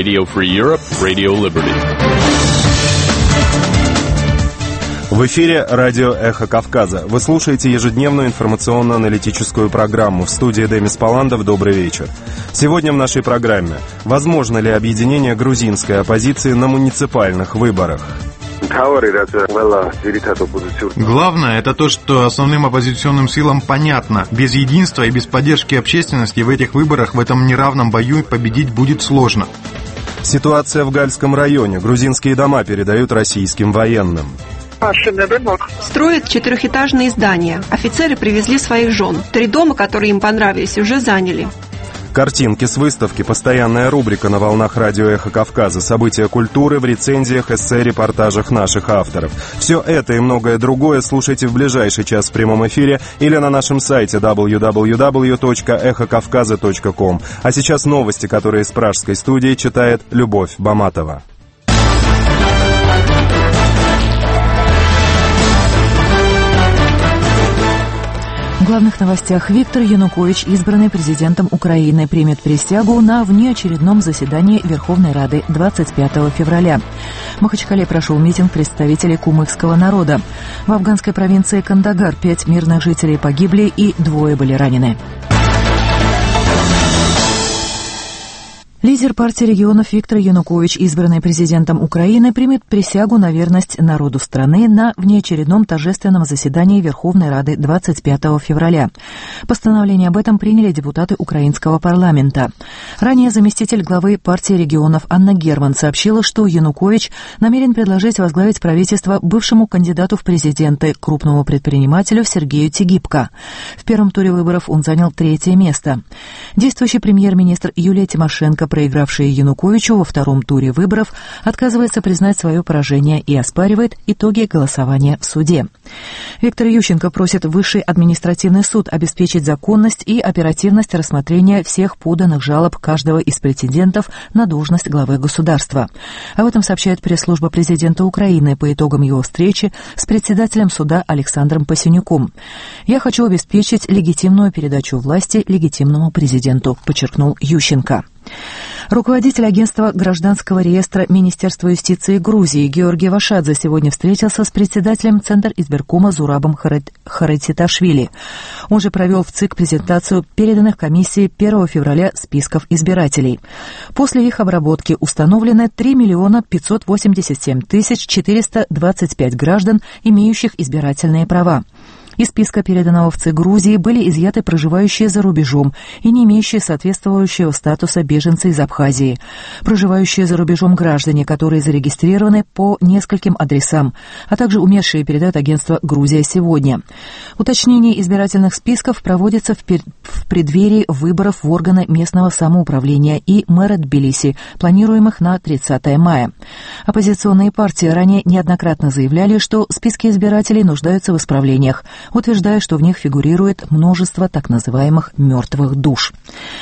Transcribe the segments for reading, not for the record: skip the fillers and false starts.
Radio Free Europe, Radio Liberty. В эфире радио «Эхо Кавказа». Вы слушаете ежедневную информационно-аналитическую программу. В студии Демис Паландов. Добрый вечер. Сегодня в нашей программе: возможно ли объединение грузинской оппозиции на муниципальных выборах? Главное, это то, что основным оппозиционным силам понятно. Без единства и без поддержки общественности в этих выборах, в этом неравном бою победить будет сложно. Ситуация в Гальском районе. Грузинские дома передают российским военным. Строят 4-этажные здания. Офицеры привезли своих жен. 3 дома, которые им понравились, уже заняли. Картинки с выставки, постоянная рубрика на волнах радио «Эхо Кавказа», события культуры в рецензиях, эссе, репортажах наших авторов. Все это и многое другое слушайте в ближайший час в прямом эфире или на нашем сайте www.эхокавказа.com. А сейчас новости, которые из пражской студии читает Любовь Баматова. В главных новостях: Виктор Янукович, избранный президентом Украины, примет присягу на внеочередном заседании Верховной Рады 25 февраля. В Махачкале прошел митинг представителей кумыкского народа. В афганской провинции Кандагар 5 мирных жителей погибли и 2 были ранены. Лидер партии регионов Виктор Янукович, избранный президентом Украины, примет присягу на верность народу страны на внеочередном торжественном заседании Верховной Рады 25 февраля. Постановление об этом приняли депутаты украинского парламента. Ранее заместитель главы партии регионов Анна Герман сообщила, что Янукович намерен предложить возглавить правительство бывшему кандидату в президенты, крупному предпринимателю Сергею Тигипко. В первом туре выборов он занял 3-е место. Действующий премьер-министр Юлия Тимошенко, проигравшая Януковичу во втором туре выборов, отказывается признать свое поражение и оспаривает итоги голосования в суде. Виктор Ющенко просит Высший административный суд обеспечить законность и оперативность рассмотрения всех поданных жалоб каждого из претендентов на должность главы государства. Об этом сообщает пресс-служба президента Украины по итогам его встречи с председателем суда Александром Пасюнюком. «Я хочу обеспечить легитимную передачу власти легитимному президенту», подчеркнул Ющенко. Руководитель агентства гражданского реестра Министерства юстиции Грузии Георгий Вашадзе сегодня встретился с председателем Центра избиркома Зурабом Харатиташвили. Он же провел в ЦИК презентацию переданных комиссии 1 февраля списков избирателей. После их обработки установлены 3 587 425 граждан, имеющих избирательные права. Из списка, переданного в ЦИК Грузии, были изъяты проживающие за рубежом и не имеющие соответствующего статуса беженцы из Абхазии, проживающие за рубежом граждане, которые зарегистрированы по нескольким адресам, а также умершие, передает агентство «Грузия сегодня». Уточнение избирательных списков проводится в преддверии выборов в органы местного самоуправления и мэра Тбилиси, планируемых на 30 мая. Оппозиционные партии ранее неоднократно заявляли, что списки избирателей нуждаются в исправлениях, утверждая, что в них фигурирует множество так называемых «мертвых душ».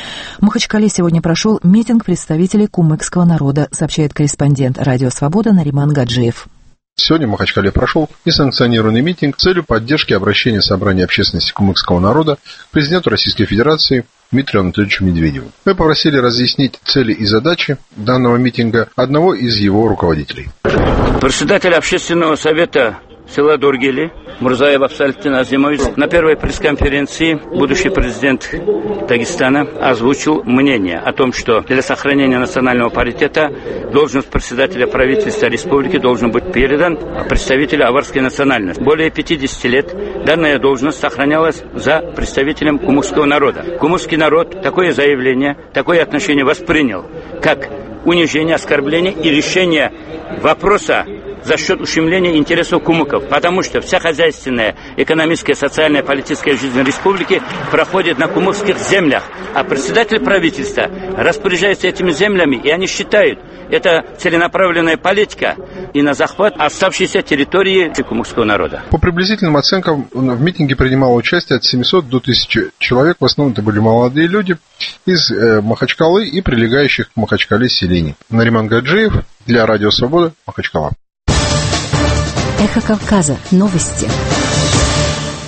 В Махачкале сегодня прошел митинг представителей кумыкского народа, сообщает корреспондент «Радио Свобода» Нариман Гаджиев. Сегодня в Махачкале прошел несанкционированный митинг с целью поддержки обращения собрания общественности кумыкского народа к президенту Российской Федерации Дмитрию Анатольевичу Медведеву. Мы попросили разъяснить цели и задачи данного митинга одного из его руководителей. Председатель общественного совета села Дургели Мурзаев Абсалитин Азимович на первой пресс-конференции будущий президент Дагестана озвучил мнение о том, что для сохранения национального паритета должность председателя правительства республики должен быть передан представителю аварской национальности. Более 50 лет данная должность сохранялась за представителем кумыкского народа. Кумыкский народ такое заявление, такое отношение воспринял как унижение, оскорбление и решение вопроса за счет ущемления интересов кумыков, потому что вся хозяйственная, экономическая, социальная, политическая жизнь республики проходит на кумыкских землях, а председатель правительства распоряжается этими землями, и они считают, это целенаправленная политика и на захват оставшейся территории кумыкского народа. По приблизительным оценкам, в митинге принимало участие от 700 до 1000 человек, в основном это были молодые люди из Махачкалы и прилегающих к Махачкале селений. Нариман Гаджиев для Радио Свобода, Махачкала. Эхо Кавказа. Новости.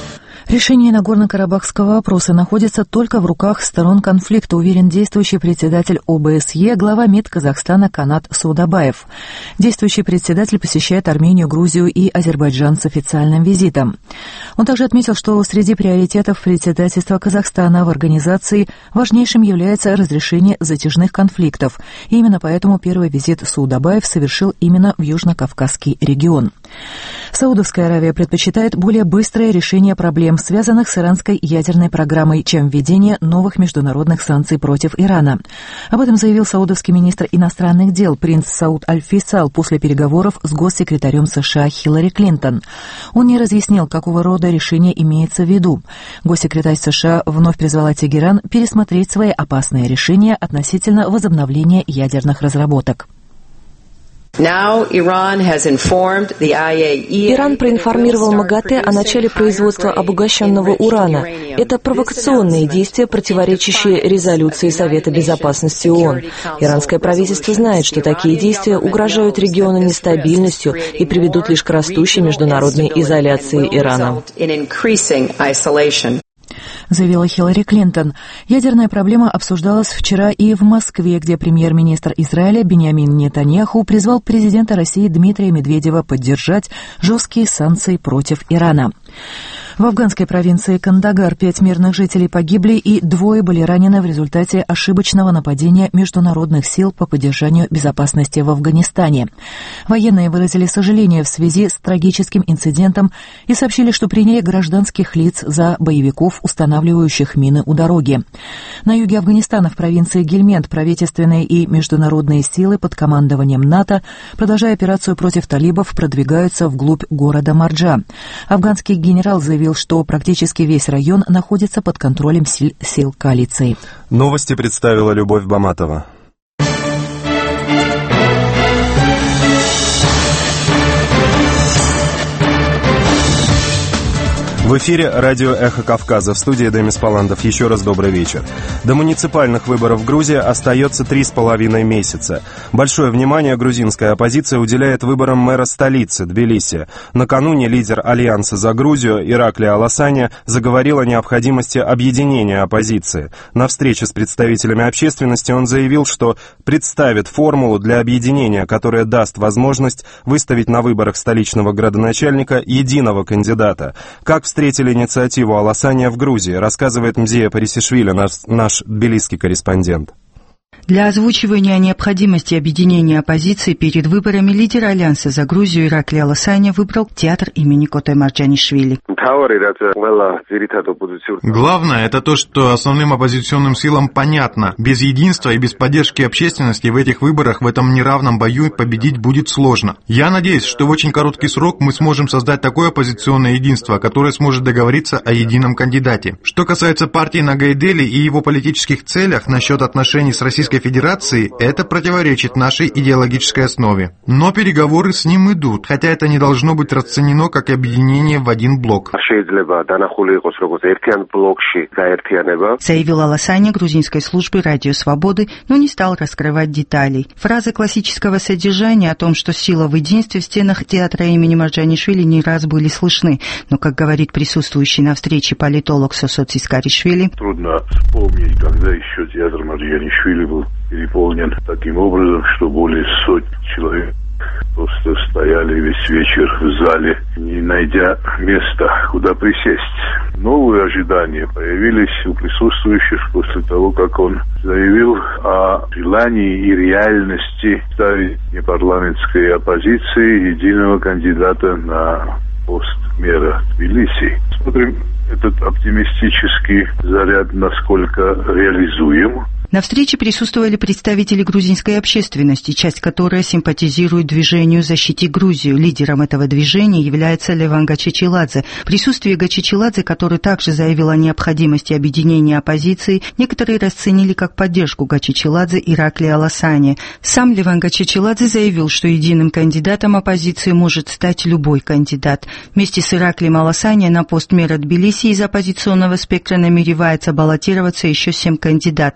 Решение Нагорно-Карабахского вопроса находится только в руках сторон конфликта, уверен действующий председатель ОБСЕ, глава МИД Казахстана Канат Саудабаев. Действующий председатель посещает Армению, Грузию и Азербайджан с официальным визитом. Он также отметил, что среди приоритетов председательства Казахстана в организации важнейшим является разрешение затяжных конфликтов. И именно поэтому первый визит Саудабаев совершил именно в Южно-Кавказский регион. Саудовская Аравия предпочитает более быстрое решение проблем, связанных с иранской ядерной программой, чем введение новых международных санкций против Ирана. Об этом заявил саудовский министр иностранных дел принц Сауд Аль-Фейсал после переговоров с госсекретарем США Хиллари Клинтон. Он не разъяснил, какого рода решение имеется в виду. Госсекретарь США вновь призвала Тегеран пересмотреть свои опасные решения относительно возобновления ядерных разработок. Иран проинформировал МАГАТЭ о начале производства обогащенного урана. Это провокационные действия, противоречащие резолюции Совета Безопасности ООН. Иранское правительство знает, что такие действия угрожают региону нестабильностью и приведут лишь к растущей международной изоляции Ирана. Заявила Хиллари Клинтон. Ядерная проблема обсуждалась вчера и в Москве, где премьер-министр Израиля Биньямин Нетаньяху призвал президента России Дмитрия Медведева поддержать жесткие санкции против Ирана. В афганской провинции Кандагар 5 мирных жителей погибли и 2 были ранены в результате ошибочного нападения международных сил по поддержанию безопасности в Афганистане. Военные выразили сожаление в связи с трагическим инцидентом и сообщили, что приняли гражданских лиц за боевиков, устанавливающих мины у дороги. На юге Афганистана в провинции Гельмент правительственные и международные силы под командованием НАТО, продолжая операцию против талибов, продвигаются вглубь города Марджа. Афганский генерал заявил, что практически весь район находится под контролем сил коалиции. Новости представила Любовь Баматова. В эфире радио «Эхо Кавказа», в студии Демис Паландов. Еще раз добрый вечер. До муниципальных выборов в Грузии остается 3,5 месяца. Большое внимание грузинская оппозиция уделяет выборам мэра столицы, Тбилиси. Накануне лидер Альянса за Грузию Иракли Аласаня заговорил о необходимости объединения оппозиции. На встрече с представителями общественности он заявил, что представит формулу для объединения, которая даст возможность выставить на выборах столичного градоначальника единого кандидата. Как встретили инициативу Аласания в Грузии, рассказывает Мзия Парисишвили, наш тбилисский корреспондент. Для озвучивания необходимости объединения оппозиции перед выборами лидер Альянса за Грузию Иракли Аласаня выбрал театр имени Коте Марджанишвили. Главное – это то, что основным оппозиционным силам понятно. Без единства и без поддержки общественности в этих выборах, в этом неравном бою победить будет сложно. Я надеюсь, что в очень короткий срок мы сможем создать такое оппозиционное единство, которое сможет договориться о едином кандидате. Что касается партии Нагайдели и его политических целях насчет отношений с Российской Федерацией, это противоречит нашей идеологической основе. Но переговоры с ним идут, хотя это не должно быть расценено как объединение в один блок. Заявил Аласаня грузинской службы Радио Свободы, но не стал раскрывать деталей. Фразы классического содержания о том, что сила в единстве в стенах театра имени Марджанишвили не раз были слышны. Но, как говорит присутствующий на встрече политолог Сосоци Скаришвили, трудно вспомнить, когда еще театр Марджанишвили был переполнен таким образом, что более сотни человек просто стояли весь вечер в зале, не найдя места, куда присесть. Новые ожидания появились у присутствующих после того, как он заявил о желании и реальности ставить непарламентской оппозиции единого кандидата на пост мэра Тбилиси. Смотрим этот оптимистический заряд, насколько реализуем. На встрече присутствовали представители грузинской общественности, часть которой симпатизирует движению «Защити Грузию». Лидером этого движения является Леван Гачичиладзе. В присутствии Гачичиладзе, который также заявил о необходимости объединения оппозиции, некоторые расценили как поддержку Гачичиладзе Иракли Аласани. Сам Леван Гачичиладзе заявил, что единым кандидатом оппозиции может стать любой кандидат. Вместе с Ираклием Аласани на пост мэра Тбилиси из оппозиционного спектра намеревается баллотироваться еще 7 кандидатов.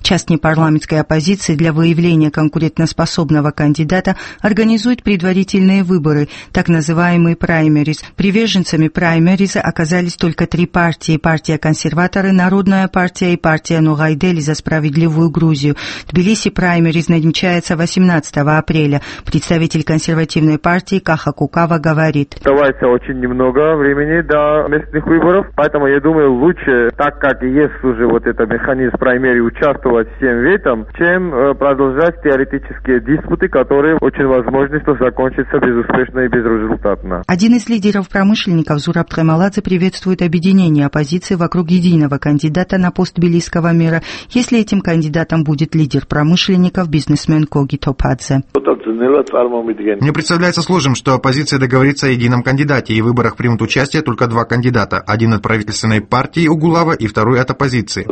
Часть непарламентской оппозиции для выявления конкурентоспособного кандидата организует предварительные выборы, так называемые праймериз. Приверженцами праймериза оказались только 3 партии: партия консерваторы, Народная партия и партия Ногайдели за справедливую Грузию. В Тбилиси праймериз намечается 18 апреля. Представитель консервативной партии Каха Кукава говорит: оставается очень немного времени до местных выборов, поэтому я думаю, лучше, так как есть уже вот этот механизм праймери, участвовать всем в этом, чем продолжать теоретические диспуты, которые очень возможно, что закончатся безуспешно и безрезультатно. Один из лидеров промышленников Зураб Тхемаладзе приветствует объединение оппозиции вокруг единого кандидата на пост тбилисского мэра, если этим кандидатом будет лидер промышленников, бизнесмен Коги Топадзе. Мне представляется сложным, что оппозиция договорится о едином кандидате, и в выборах примут участие только 2 кандидата. Один от правительственной партии Угулава и второй от оппозиции.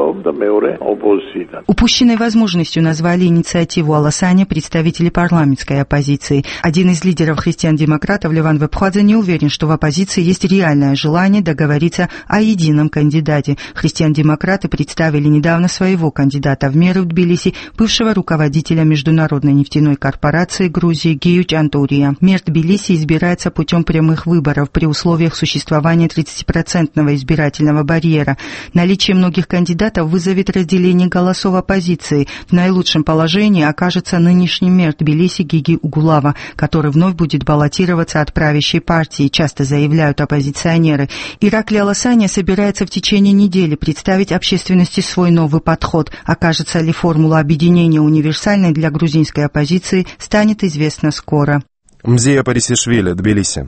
Упущенной возможностью назвали инициативу Аласане представители парламентской оппозиции. Один из лидеров христиан-демократов, Леван Вепхадзе, не уверен, что в оппозиции есть реальное желание договориться о едином кандидате. Христиан-демократы представили недавно своего кандидата в мэры в Тбилиси, бывшего руководителя Международной нефтяной корпорации Грузии Гиюч Антурия. Мэр Тбилиси избирается путем прямых выборов при условиях существования 30% избирательного барьера. Наличие многих кандидатов вызовет разделение голосов оппозиции. В наилучшем положении окажется нынешний мэр Тбилиси Гиги Угулава, который вновь будет баллотироваться от правящей партии, часто заявляют оппозиционеры. Иракли Аласаня собирается в течение недели представить общественности свой новый подход. Окажется ли формула объединения универсальной для грузинской оппозиции, станет известно скоро. Мзия Парисишвили, Тбилиси.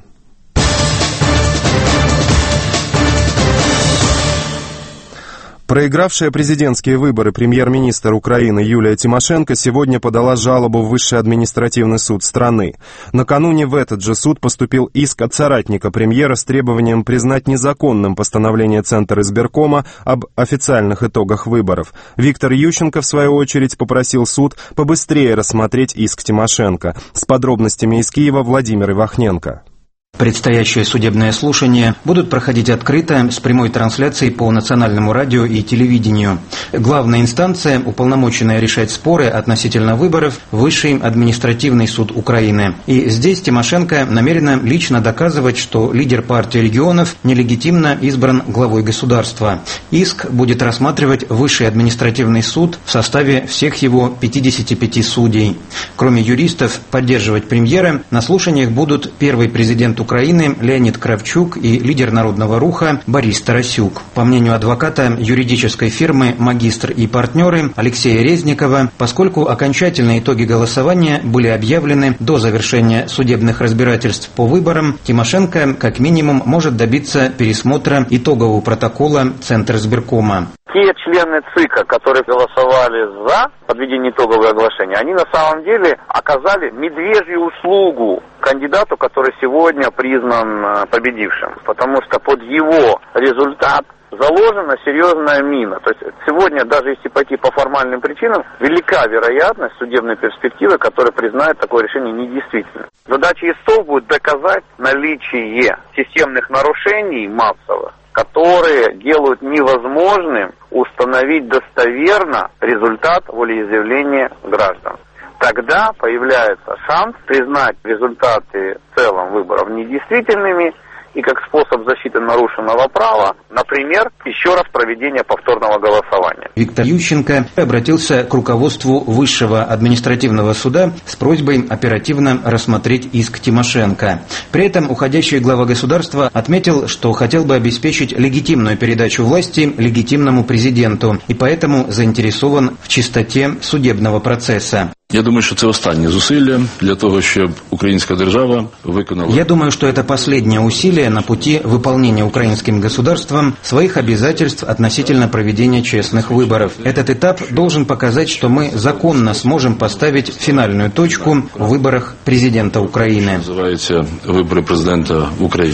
Проигравшая президентские выборы премьер-министр Украины Юлия Тимошенко сегодня подала жалобу в Высший административный суд страны. Накануне в этот же суд поступил иск от соратника премьера с требованием признать незаконным постановление Центра избиркома об официальных итогах выборов. Виктор Ющенко, в свою очередь, попросил суд побыстрее рассмотреть иск Тимошенко. С подробностями из Киева Владимир Ивахненко. Предстоящие судебные слушания будут проходить открыто с прямой трансляцией по национальному радио и телевидению. Главная инстанция, уполномоченная решать споры относительно выборов, Высший административный суд Украины. И здесь Тимошенко намерена лично доказывать, что лидер партии регионов нелегитимно избран главой государства. Иск будет рассматривать Высший административный суд в составе всех его 55 судей. Кроме юристов, поддерживать премьера на слушаниях будут первый президент Украины Леонид Кравчук и лидер Народного руха Борис Тарасюк. По мнению адвоката юридической фирмы «Магистр и партнеры» Алексея Резникова, поскольку окончательные итоги голосования были объявлены до завершения судебных разбирательств по выборам, Тимошенко как минимум может добиться пересмотра итогового протокола Центризбиркома. Те члены ЦИКа, которые голосовали за подведение итогового оглашения, они на самом деле оказали медвежью услугу кандидату, который сегодня признан победившим. Потому что под его результат заложена серьезная мина. То есть сегодня, даже если пойти по формальным причинам, велика вероятность судебной перспективы, которая признает такое решение недействительным. Задача истцов будет доказать наличие системных нарушений массовых, которые делают невозможным установить достоверно результат волеизъявления граждан. Тогда появляется шанс признать результаты в целом выборов недействительными и как способ защиты нарушенного права, например, еще раз проведение повторного голосования. Виктор Ющенко обратился к руководству Высшего административного суда с просьбой оперативно рассмотреть иск Тимошенко. При этом уходящий глава государства отметил, что хотел бы обеспечить легитимную передачу власти легитимному президенту и поэтому заинтересован в чистоте судебного процесса. Я думаю, що це останнє зусилля для того, щоб українська держава виконала... Я думаю, что это последнее усилие на пути выполнения украинским государством своих обязательств относительно проведения честных выборов. Этот этап должен показать, что мы законно сможем поставить финальную точку в выборах президента Украины. Называется выборы президента в Украине.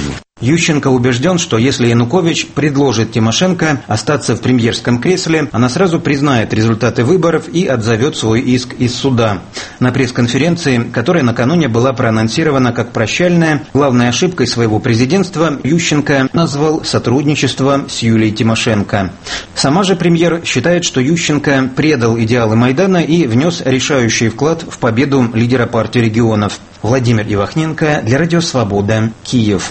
Ющенко убежден, что если Янукович предложит Тимошенко остаться в премьерском кресле, она сразу признает результаты выборов и отзовет свой иск из суда. На пресс-конференции, которая накануне была проанонсирована как прощальная, главной ошибкой своего президентства Ющенко назвал сотрудничество с Юлией Тимошенко. Сама же премьер считает, что Ющенко предал идеалы Майдана и внес решающий вклад в победу лидера партии регионов. Владимир Ивахненко для Радио Свобода, Киев.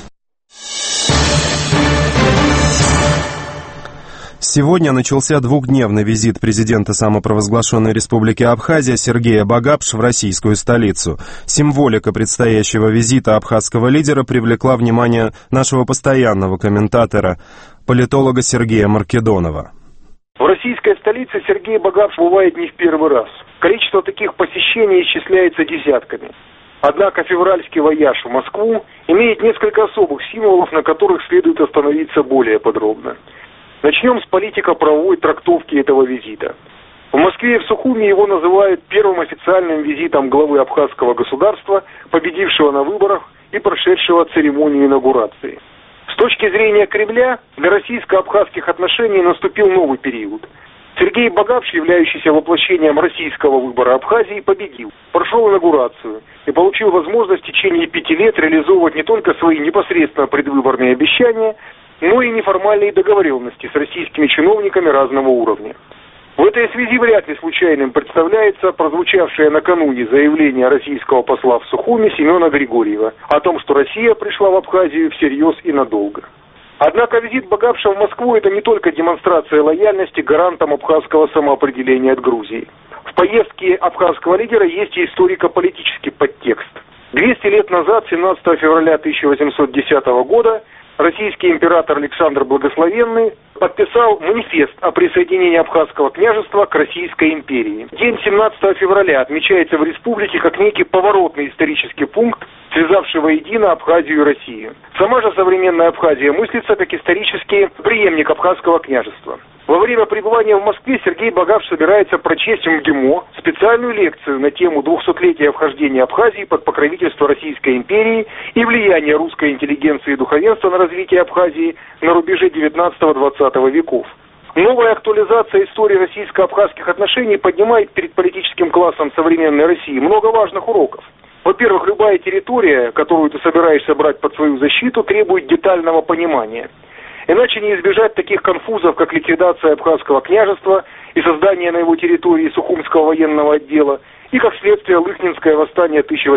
Сегодня начался двухдневный визит президента самопровозглашенной республики Абхазия Сергея Багапш в российскую столицу. Символика предстоящего визита абхазского лидера привлекла внимание нашего постоянного комментатора, политолога Сергея Маркедонова. В российской столице Сергей Багапш бывает не в первый раз. Количество таких посещений исчисляется десятками. Однако февральский вояж в Москву имеет несколько особых символов, на которых следует остановиться более подробно. Начнем с политико-правовой трактовки этого визита. В Москве и в Сухуми его называют первым официальным визитом главы абхазского государства, победившего на выборах и прошедшего церемонию инаугурации. С точки зрения Кремля, для российско-абхазских отношений наступил новый период. Сергей Багапш, являющийся воплощением российского выбора Абхазии, победил, прошел инаугурацию и получил возможность в течение 5 лет реализовывать не только свои непосредственно предвыборные обещания, но и неформальные договоренности с российскими чиновниками разного уровня. В этой связи вряд ли случайным представляется прозвучавшее накануне заявление российского посла в Сухуми Семена Григорьева о том, что Россия пришла в Абхазию всерьез и надолго. Однако визит Багапша в Москву – это не только демонстрация лояльности гарантам абхазского самоопределения от Грузии. В поездке абхазского лидера есть и историко-политический подтекст. 200 лет назад, 17 февраля 1810 года, российский император Александр Благословенный подписал манифест о присоединении Абхазского княжества к Российской империи. День 17 февраля отмечается в республике как некий поворотный исторический пункт, связавший воедино Абхазию и Россию. Сама же современная Абхазия мыслится как исторический преемник Абхазского княжества. Во время пребывания в Москве Сергей Багапш собирается прочесть в МГИМО специальную лекцию на тему 200-летия вхождения Абхазии под покровительство Российской империи и влияния русской интеллигенции и духовенства на развитие Абхазии на рубеже 19-20 веков. Новая актуализация истории российско-абхазских отношений поднимает перед политическим классом современной России много важных уроков. Во-первых, любая территория, которую ты собираешься брать под свою защиту, требует детального понимания. Иначе не избежать таких конфузов, как ликвидация Абхазского княжества и создание на его территории Сухумского военного отдела, и, как следствие, Лыхнинское восстание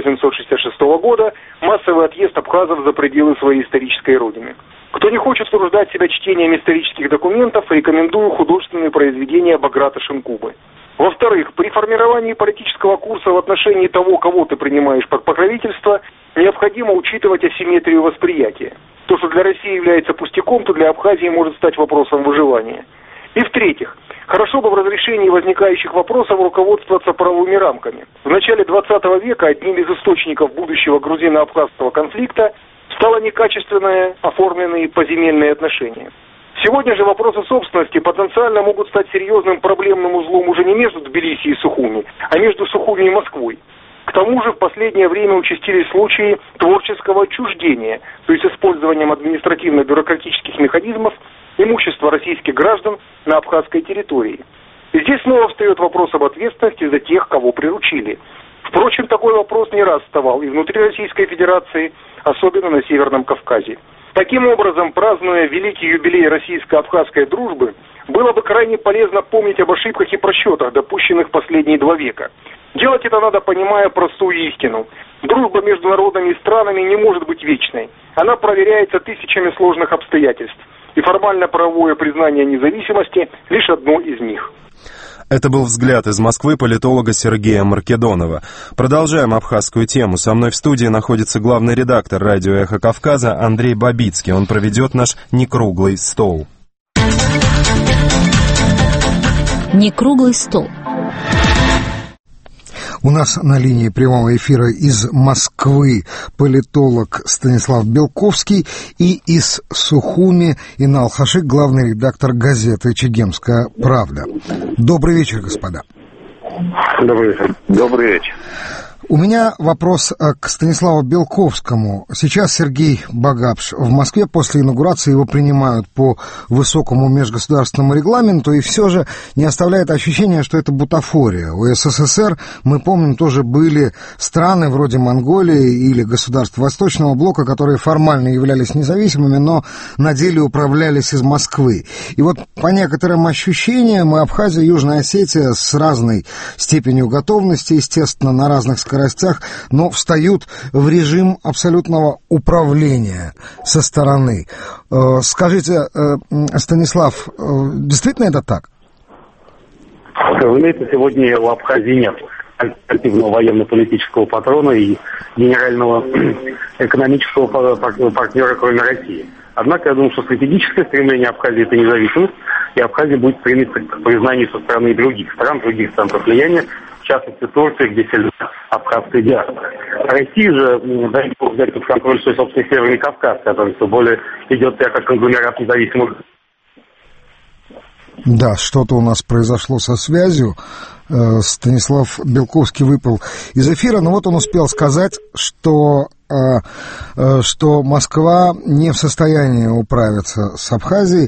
1866 года, массовый отъезд абхазов за пределы своей исторической родины. Кто не хочет утруждать себя чтением исторических документов, рекомендую художественные произведения Баграта Шинкубы. Во-вторых, при формировании политического курса в отношении того, кого ты принимаешь под покровительство, необходимо учитывать асимметрию восприятия. То, что для России является пустяком, то для Абхазии может стать вопросом выживания. И в-третьих, хорошо бы в разрешении возникающих вопросов руководствоваться правовыми рамками. В начале 20 века одним из источников будущего грузино-абхазского конфликта стало некачественное оформленные поземельные отношения. Сегодня же вопросы собственности потенциально могут стать серьезным проблемным узлом уже не между Тбилиси и Сухуми, а между Сухуми и Москвой. К тому же в последнее время участились случаи творческого отчуждения, то есть использованием административно-бюрократических механизмов имущества российских граждан на абхазской территории. И здесь снова встает вопрос об ответственности за тех, кого приручили. Впрочем, такой вопрос не раз вставал и внутри Российской Федерации, особенно на Северном Кавказе. Таким образом, празднуя великий юбилей российско-абхазской дружбы, было бы крайне полезно помнить об ошибках и просчетах, допущенных в последние 2 века. Делать это надо, понимая простую истину. Дружба между народами и странами не может быть вечной. Она проверяется тысячами сложных обстоятельств. И формально-правовое признание независимости – лишь одно из них. Это был взгляд из Москвы политолога Сергея Маркедонова. Продолжаем абхазскую тему. Со мной в студии находится главный редактор радио «Эхо Кавказа» Андрей Бабицкий. Он проведет наш некруглый стол. Некруглый стол. У нас на линии прямого эфира из Москвы политолог Станислав Белковский и из Сухуми Инал Хашик, главный редактор газеты «Чегемская правда». Добрый вечер, господа. Добрый вечер. Добрый вечер. У меня вопрос к Станиславу Белковскому. Сейчас Сергей Багапш в Москве, после инаугурации его принимают по высокому межгосударственному регламенту, и все же не оставляет ощущения, что это бутафория. У СССР, мы помним, тоже были страны вроде Монголии или государств Восточного блока, которые формально являлись независимыми, но на деле управлялись из Москвы. И вот по некоторым ощущениям Абхазия и Южная Осетия с разной степенью готовности, естественно, на разных скоростях, но встают в режим абсолютного управления со стороны. Скажите, Станислав, действительно это так? Разумеется, сегодня у Абхазии нет альтернативного военно-политического патрона и генерального экономического партнера, кроме России. Однако, я думаю, что стратегическое стремление Абхазии – это независимость, и Абхазия будет стремиться к признанию со стороны других стран, других центров влияния, в частности Турции, где сильна абхазская диаспора. Россия же дай бог взять под контроль свой собственный Северный Кавказ, который все более идет себя как конгломерат независимых. Да, что-то у нас произошло со связью. Станислав Белковский выпал из эфира, но вот он успел сказать, что Москва не в состоянии управиться с Абхазией.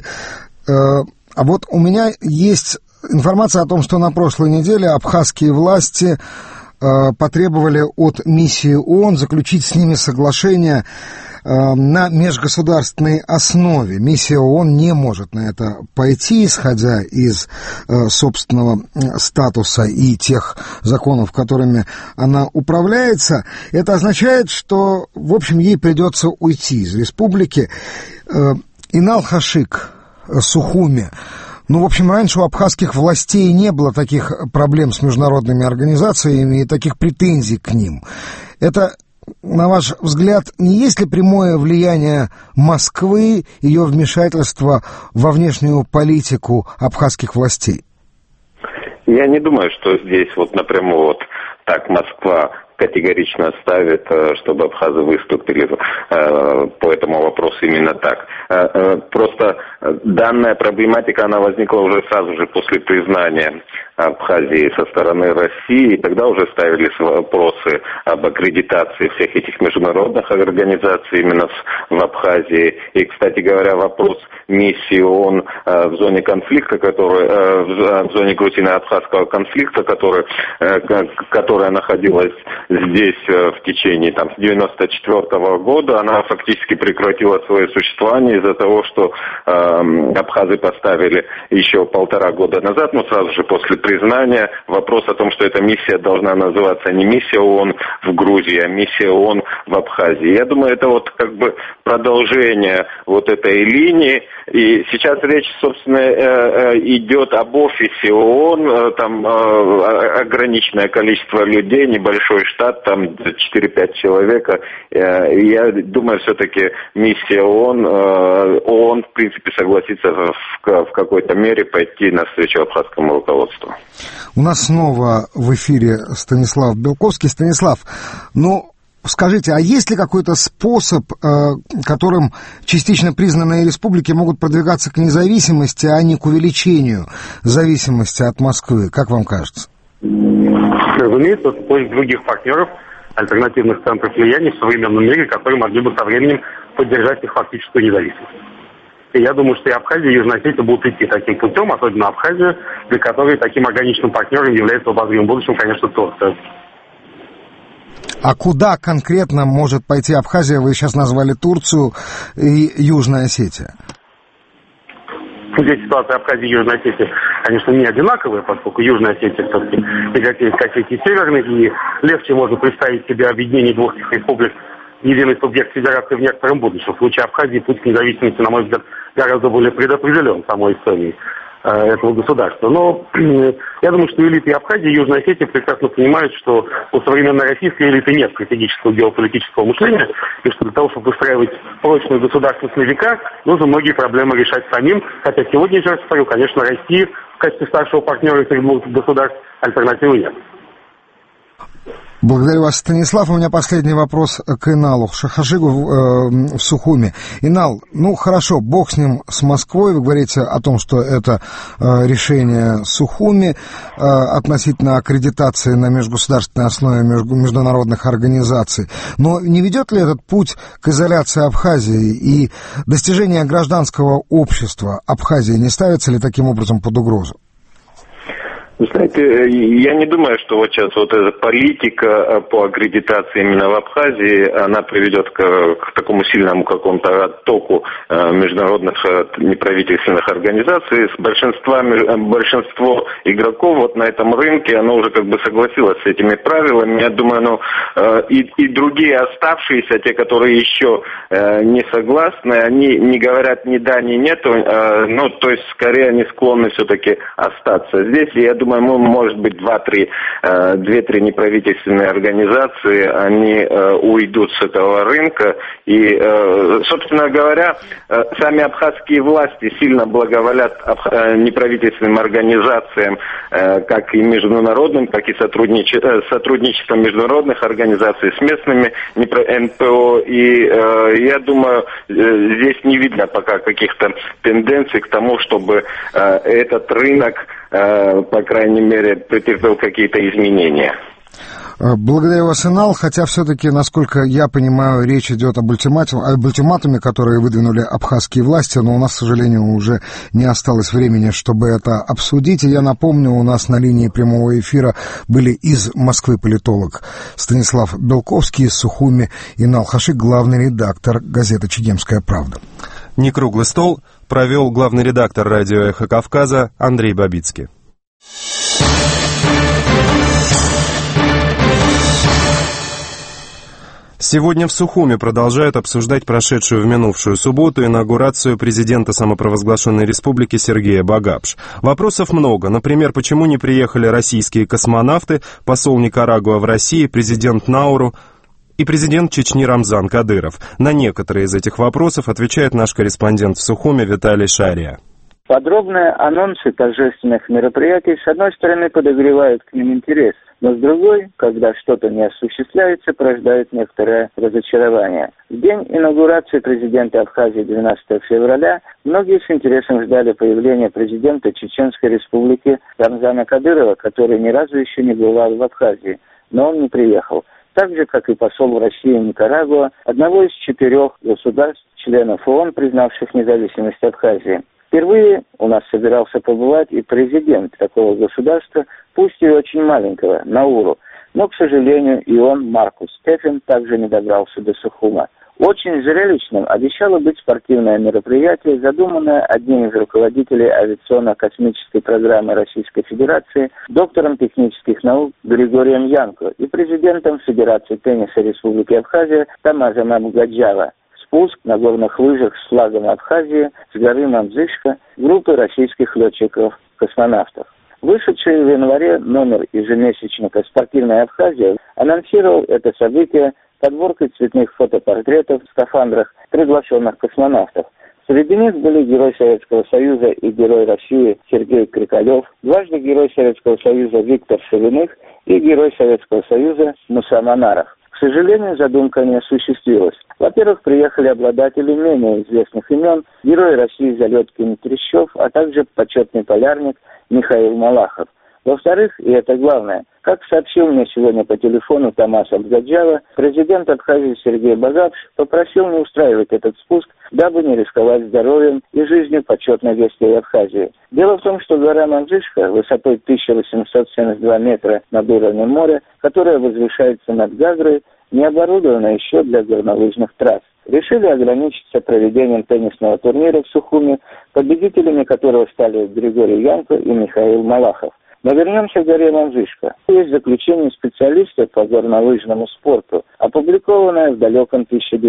А вот у меня есть информация о том, что на прошлой неделе абхазские власти потребовали от миссии ООН заключить с ними соглашение на межгосударственной основе. Миссия ООН не может на это пойти, исходя из собственного статуса и тех законов, которыми она управляется. Это означает, что, в общем, ей придется уйти из республики. Инал-Хашик, Сухуми. Ну, в общем, раньше у абхазских властей не было таких проблем с международными организациями и таких претензий к ним. Это, на ваш взгляд, не есть ли прямое влияние Москвы, ее вмешательства во внешнюю политику абхазских властей? Я не думаю, что здесь вот напрямую вот так Москва категорично ставит, чтобы абхазы выступили по этому вопросу именно так. Просто данная проблематика, она возникла уже сразу же после признания Абхазии со стороны России, и тогда уже ставились вопросы об аккредитации всех этих международных организаций именно в Абхазии. И, кстати говоря, вопрос миссии ООН в зоне конфликта, в зоне грузино-абхазского конфликта, которая находилась здесь в течение с 1994 года, она фактически прекратила свое существование из-за того, что абхазы поставили еще 1,5 года назад, сразу же после признания, вопрос о том, что эта миссия должна называться не миссия ООН в Грузии, а миссия ООН в Абхазии. Я думаю, это вот как бы продолжение вот этой линии. И сейчас речь, собственно, идет об офисе ООН, там ограниченное количество людей, небольшой штат, там 4-5 человек. Я думаю, все-таки миссия ООН, в принципе, согласится в какой-то мере пойти навстречу абхазскому руководству. У нас снова в эфире Станислав Белковский. Станислав, скажите, а есть ли какой-то способ, которым частично признанные республики могут продвигаться к независимости, а не к увеличению зависимости от Москвы? Как вам кажется? Разумеется, это поиск других партнеров, альтернативных центров влияния в современном мире, которые могли бы со временем поддержать их фактическую независимость. И я думаю, что и Абхазия, и Южная Осетия будут идти таким путем, особенно Абхазия, для которой таким органичным партнером является в обозримом будущем, конечно, Турция. А куда конкретно может пойти Абхазия? Вы сейчас назвали Турцию и Южная Осетия. Здесь ситуация Абхазии и Южной Осетии, конечно, не одинаковая, поскольку Южная Осетия все-таки тяготеет к Осетии Северной, и легче можно представить себе объединение двух этих республик в единый субъект федерации в некотором будущем. В случае Абхазии путь к независимости, на мой взгляд, гораздо более предопределен самой историей этого государства. Но я думаю, что элиты Абхазии и Южной Осетии прекрасно понимают, что у современной российской элиты нет стратегического геополитического мышления, и что для того, чтобы выстраивать прочную государственность на века, нужно многие проблемы решать самим. Хотя сегодня, еще раз повторю, конечно, России в качестве старшего партнера этих двух государств альтернативы нет. Благодарю вас, Станислав. У меня последний вопрос к Иналу Шахашигу в Сухуми. Инал, ну хорошо, бог с ним, с Москвой. Вы говорите о том, что это решение Сухуми относительно аккредитации на межгосударственной основе международных организаций. Но не ведет ли этот путь к изоляции Абхазии и достижение гражданского общества Абхазии не ставится ли таким образом под угрозу? Вы знаете, я не думаю, что вот сейчас вот эта политика по аккредитации именно в Абхазии, она приведет к такому сильному какому-то оттоку международных неправительственных организаций. Большинство игроков вот на этом рынке, оно уже как бы согласилось с этими правилами. Я думаю, и другие оставшиеся, те, которые еще не согласны, они не говорят ни да, ни нет, то есть скорее они склонны все-таки остаться здесь. И я думаю, может быть, 2-3 неправительственные организации, они уйдут с этого рынка. И, собственно говоря, сами абхазские власти сильно благоволят неправительственным организациям, как и международным, так и сотрудничеством международных организаций с местными НПО. И я думаю, здесь не видно пока каких-то тенденций к тому, чтобы этот рынок, по крайней мере, претерпел какие-то изменения. Благодарю вас, Инал, хотя все-таки, насколько я понимаю, речь идет об ультиматуме, который выдвинули абхазские власти, но у нас, к сожалению, уже не осталось времени, чтобы это обсудить. И я напомню, у нас на линии прямого эфира были из Москвы политолог Станислав Белковский, из Сухуми Инал Хашиг, главный редактор газеты «Чегемская правда». Не круглый стол провел главный редактор радио «Эхо Кавказа» Андрей Бабицкий. Сегодня в Сухуми продолжают обсуждать прошедшую в минувшую субботу инаугурацию президента самопровозглашенной республики Сергея Багапш. Вопросов много. Например, почему не приехали российские космонавты, посол Никарагуа в России, президент Науру и президент Чечни Рамзан Кадыров. На некоторые из этих вопросов отвечает наш корреспондент в Сухуми Виталий Шария. Подробные анонсы торжественных мероприятий, с одной стороны, подогревают к ним интерес, но с другой, когда что-то не осуществляется, порождает некоторое разочарование. В день инаугурации президента Абхазии 12 февраля многие с интересом ждали появления президента Чеченской республики Рамзана Кадырова, который ни разу еще не бывал в Абхазии, но он не приехал. Так же, как и посол в России Никарагуа, одного из 4 государств, членов ООН, признавших независимость Абхазии. Впервые у нас собирался побывать и президент такого государства, пусть и очень маленького, Науру. Но, к сожалению, и он, Маркус Стефен, также не добрался до Сухума. Очень зрелищным обещало быть спортивное мероприятие, задуманное одним из руководителей авиационно-космической программы Российской Федерации, доктором технических наук Григорием Янко и президентом Федерации тенниса Республики Абхазия Тамазом Абгаджава. Спуск на горных лыжах с флагом Абхазии с горы Мамзышка группы российских летчиков-космонавтов. Вышедший в январе номер ежемесячника «Спортивная Абхазия» анонсировал это событие подборкой цветных фотопортретов в скафандрах приглашенных космонавтов. Среди них были Герой Советского Союза и Герой России Сергей Крикалев, дважды Герой Советского Союза Виктор Шевиных и Герой Советского Союза Муса Манаров. К сожалению, задумка не осуществилась. Во-первых, приехали обладатели менее известных имен, Герой России Залеткин Трещев, а также почетный полярник Михаил Малахов. Во-вторых, и это главное, как сообщил мне сегодня по телефону Тамас Абгаджава, президент Абхазии Сергей Багапш попросил не устраивать этот спуск, дабы не рисковать здоровьем и жизнью почетных гостей Абхазии. Дело в том, что гора Мамзышка высотой 1872 метра над уровнем моря, которая возвышается над Гагрой, не оборудована еще для горнолыжных трасс. Решили ограничиться проведением теннисного турнира в Сухуми, победителями которого стали Григорий Янко и Михаил Малахов. Но вернемся к горе Мамзышка. Есть заключение специалистов по горнолыжному спорту, опубликованное в далеком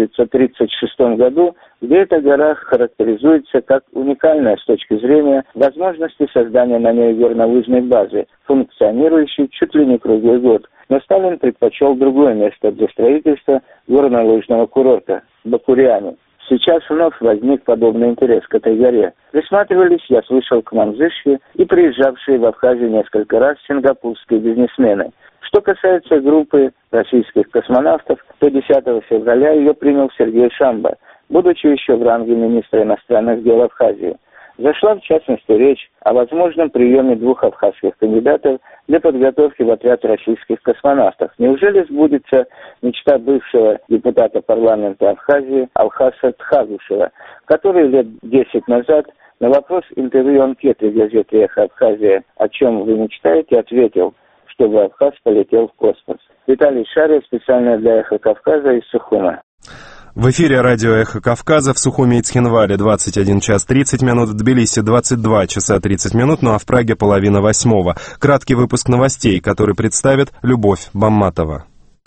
1936 году, где эта гора характеризуется как уникальная с точки зрения возможности создания на ней горнолыжной базы, функционирующей чуть ли не круглый год. Но Сталин предпочел другое место для строительства горнолыжного курорта – Бакуриане. Сейчас вновь возник подобный интерес к этой горе. Присматривались, я слышал, к Манзышеве и приезжавшие в Абхазию несколько раз сингапурские бизнесмены. Что касается группы российских космонавтов, то 10 февраля ее принял Сергей Шамба, будучи еще в ранге министра иностранных дел Абхазии. Зашла, в частности, речь о возможном приеме 2 абхазских кандидатов для подготовки в отряд российских космонавтов. Неужели сбудется мечта бывшего депутата парламента Абхазии Алхаса Тхагушева, который лет 10 назад на вопрос интервью-анкеты в газете «Эхо Абхазия» «О чем вы мечтаете?» ответил, чтобы Абхаз полетел в космос. Виталий Шарев, специально для «Эхо Кавказа» из Сухума. В эфире радио «Эхо Кавказа», в Сухуми и Цхинвале 21 час 30 минут, в Тбилиси 22 часа 30 минут, ну а в Праге 7:30. Краткий выпуск новостей, который представит Любовь Бамматова.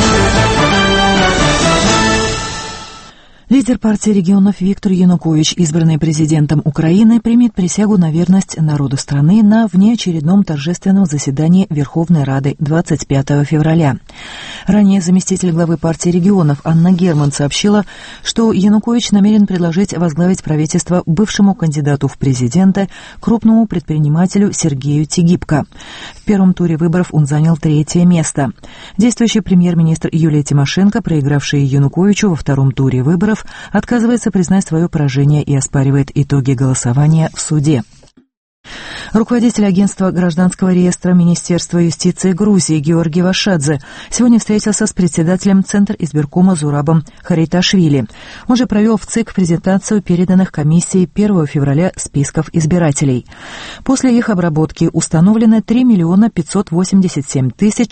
Лидер партии регионов Виктор Янукович, избранный президентом Украины, примет присягу на верность народу страны на внеочередном торжественном заседании Верховной Рады 25 февраля. Ранее заместитель главы партии регионов Анна Герман сообщила, что Янукович намерен предложить возглавить правительство бывшему кандидату в президенты, крупному предпринимателю Сергею Тигипко. В первом туре выборов он занял 3-е место. Действующий премьер-министр Юлия Тимошенко, проигравшая Януковичу во втором туре выборов, отказывается признать свое поражение и оспаривает итоги голосования в суде. Руководитель агентства гражданского реестра Министерства юстиции Грузии Георгий Вашадзе сегодня встретился с председателем Центра избиркома Зурабом Хариташвили. Он же провел в ЦИК презентацию переданных комиссии 1 февраля списков избирателей. После их обработки установлены 3 587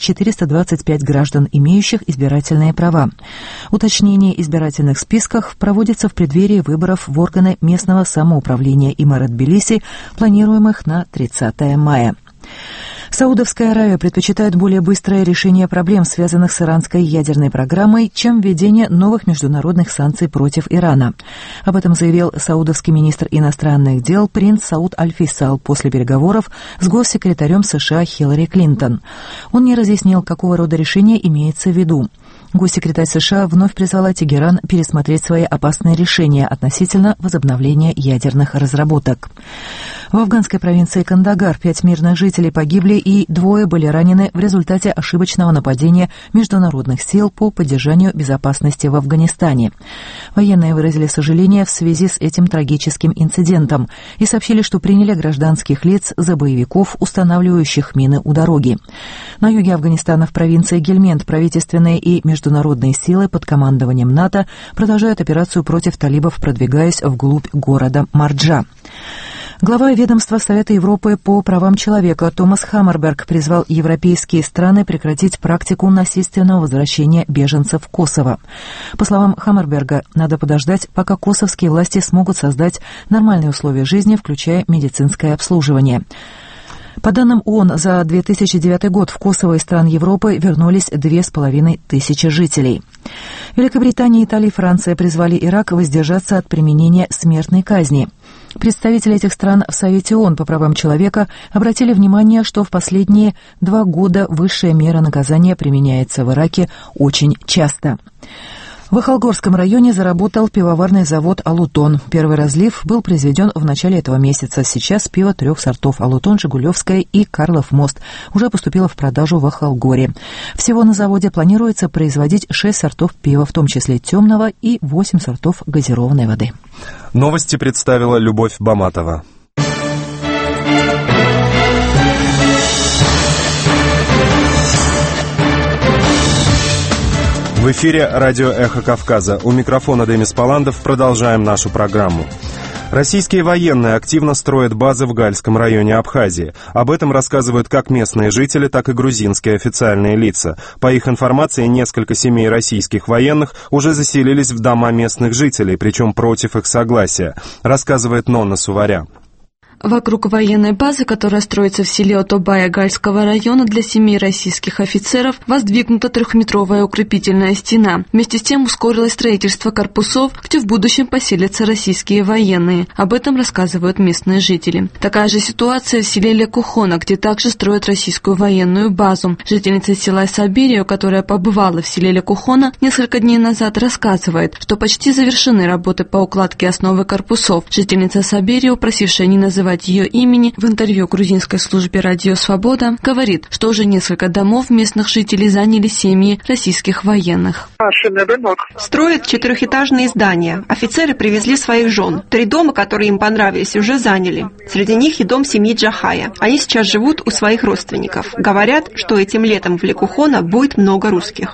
425 граждан, имеющих избирательные права. Уточнение избирательных списков проводится в преддверии выборов в органы местного самоуправления и мэра Тбилиси, планируемых на 30 мая. Саудовская Аравия предпочитает более быстрое решение проблем, связанных с иранской ядерной программой, чем введение новых международных санкций против Ирана. Об этом заявил саудовский министр иностранных дел принц Сауд Аль-Фейсал после переговоров с госсекретарем США Хиллари Клинтон. Он не разъяснил, какого рода решение имеется в виду. Госсекретарь США вновь призвала Тегеран пересмотреть свои опасные решения относительно возобновления ядерных разработок. В афганской провинции Кандагар 5 мирных жителей погибли и 2 были ранены в результате ошибочного нападения международных сил по поддержанию безопасности в Афганистане. Военные выразили сожаление в связи с этим трагическим инцидентом и сообщили, что приняли гражданских лиц за боевиков, устанавливающих мины у дороги. На юге Афганистана в провинции Гельмент правительственные и международные силы под командованием НАТО продолжают операцию против талибов, продвигаясь вглубь города Марджа. Глава ведомства Совета Европы по правам человека Томас Хаммерберг призвал европейские страны прекратить практику насильственного возвращения беженцев в Косово. По словам Хаммерберга, надо подождать, пока косовские власти смогут создать нормальные условия жизни, включая медицинское обслуживание. По данным ООН, за 2009 год в Косово из стран Европы вернулись 2500 жителей. Великобритания, Италия и Франция призвали Ирак воздержаться от применения смертной казни. Представители этих стран в Совете ООН по правам человека обратили внимание, что в последние 2 года высшая мера наказания применяется в Ираке очень часто. В Ахалгорском районе заработал пивоварный завод «Алутон». Первый разлив был произведен в начале этого месяца. Сейчас пиво 3 сортов «Алутон», «Жигулевское» и «Карлов мост» уже поступило в продажу в Ахалгоре. Всего на заводе планируется производить 6 сортов пива, в том числе темного, и 8 сортов газированной воды. Новости представила Любовь Баматова. В эфире радио «Эхо Кавказа». У микрофона Демис Паландов. Продолжаем нашу программу. Российские военные активно строят базы в Гальском районе Абхазии. Об этом рассказывают как местные жители, так и грузинские официальные лица. По их информации, несколько семей российских военных уже заселились в дома местных жителей, причем против их согласия, рассказывает Нонна Суваря. Вокруг военной базы, которая строится в селе Отобая Гальского района для 7 российских офицеров, воздвигнута 3-метровая укрепительная стена. Вместе с тем ускорилось строительство корпусов, где в будущем поселятся российские военные. Об этом рассказывают местные жители. Такая же ситуация в селе Лекухона, где также строят российскую военную базу. Жительница села Сабирио, которая побывала в селе Лекухона несколько дней назад, рассказывает, что почти завершены работы по укладке основы корпусов. Жительница Сабирио, просившая не называть ее имени, в интервью грузинской службе «Радио Свобода» говорит, что уже несколько домов местных жителей заняли семьи российских военных. Строят 4-этажные здания. Офицеры привезли своих жен. 3 дома, которые им понравились, уже заняли. Среди них и дом семьи Джахая. Они сейчас живут у своих родственников. Говорят, что этим летом в Лекухона будет много русских.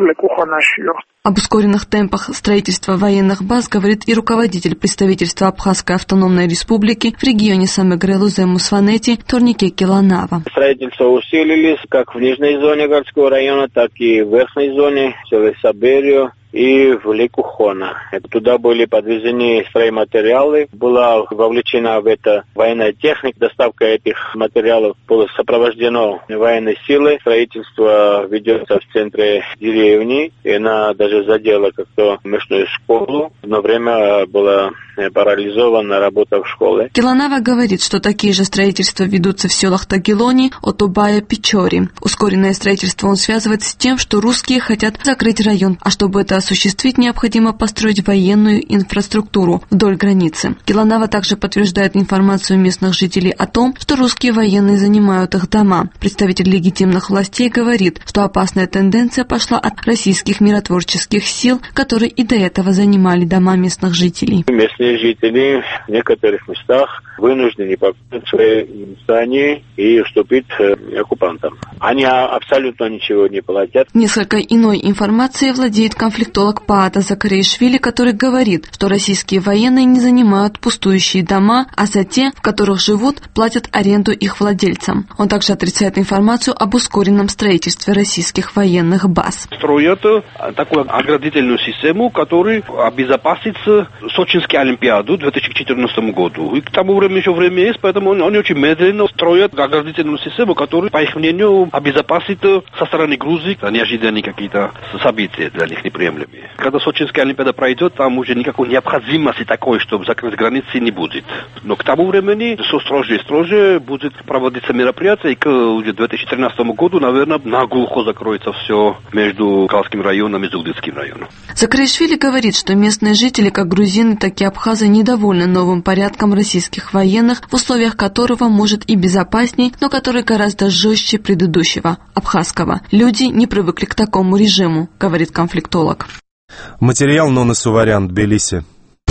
Об ускоренных темпах строительства военных баз говорит и руководитель представительства Абхазской автономной республики в регионе Самегрелузе Мусванети Торнике Киланава. Строительство усилились как в нижней зоне городского района, так и в верхней зоне, в селе Саберио и в Лекухона. Туда были подвезены стройматериалы, была вовлечена в это военная техника, доставка этих материалов было сопровождено военной силой. Строительство ведется в центре деревни, и она даже задела как-то местную школу. Но время была парализована работа в школе. Киланава говорит, что такие же строительства ведутся в селах Тагилони, Отобая, Печори. Ускоренное строительство он связывает с тем, что русские хотят закрыть район, а чтобы это осуществить, необходимо построить военную инфраструктуру вдоль границы. Киланава также подтверждает информацию местных жителей о том, что русские военные занимают их дома. Представитель легитимных властей говорит, что опасная тенденция пошла от российских миротворческих сил, которые и до этого занимали дома местных жителей. Местные жители в некоторых местах вынуждены покинуть свои здания и уступить оккупантам. Они абсолютно ничего не платят. Несколько иной информацией владеет конфликтолог Паата Закариашвили, который говорит, что российские военные не занимают пустующие дома, а за те, в которых живут, платят аренду их владельцам. Он также отрицает информацию об ускоренном строительстве российских военных баз. Строят такую оградительную систему, которая обезопасит Сочинскую Олимпиаду в 2014 году. И к тому времени еще время есть, поэтому они очень медленно строят оградительную систему, которая, по их мнению, обезопасит со стороны Грузии неожиданные какие-то события для них неприемлемые. Когда Сочинская Олимпиада пройдет, там уже никакой необходимости такой, чтобы закрыть границы, не будет. Но к тому времени все строже и строже будет проводиться мероприятие, и к уже 2013 году, наверное, наглухо закроется все между Калским районом и Зугдытским районом. Закариашвили говорит, что местные жители, как грузины, так и абхазы, недовольны новым порядком российских военных, в условиях которого может и безопасней, но который гораздо жестче предыдущего, абхазского. Люди не привыкли к такому режиму, говорит конфликтолог. Материал Ноны Суварян, Тбилиси.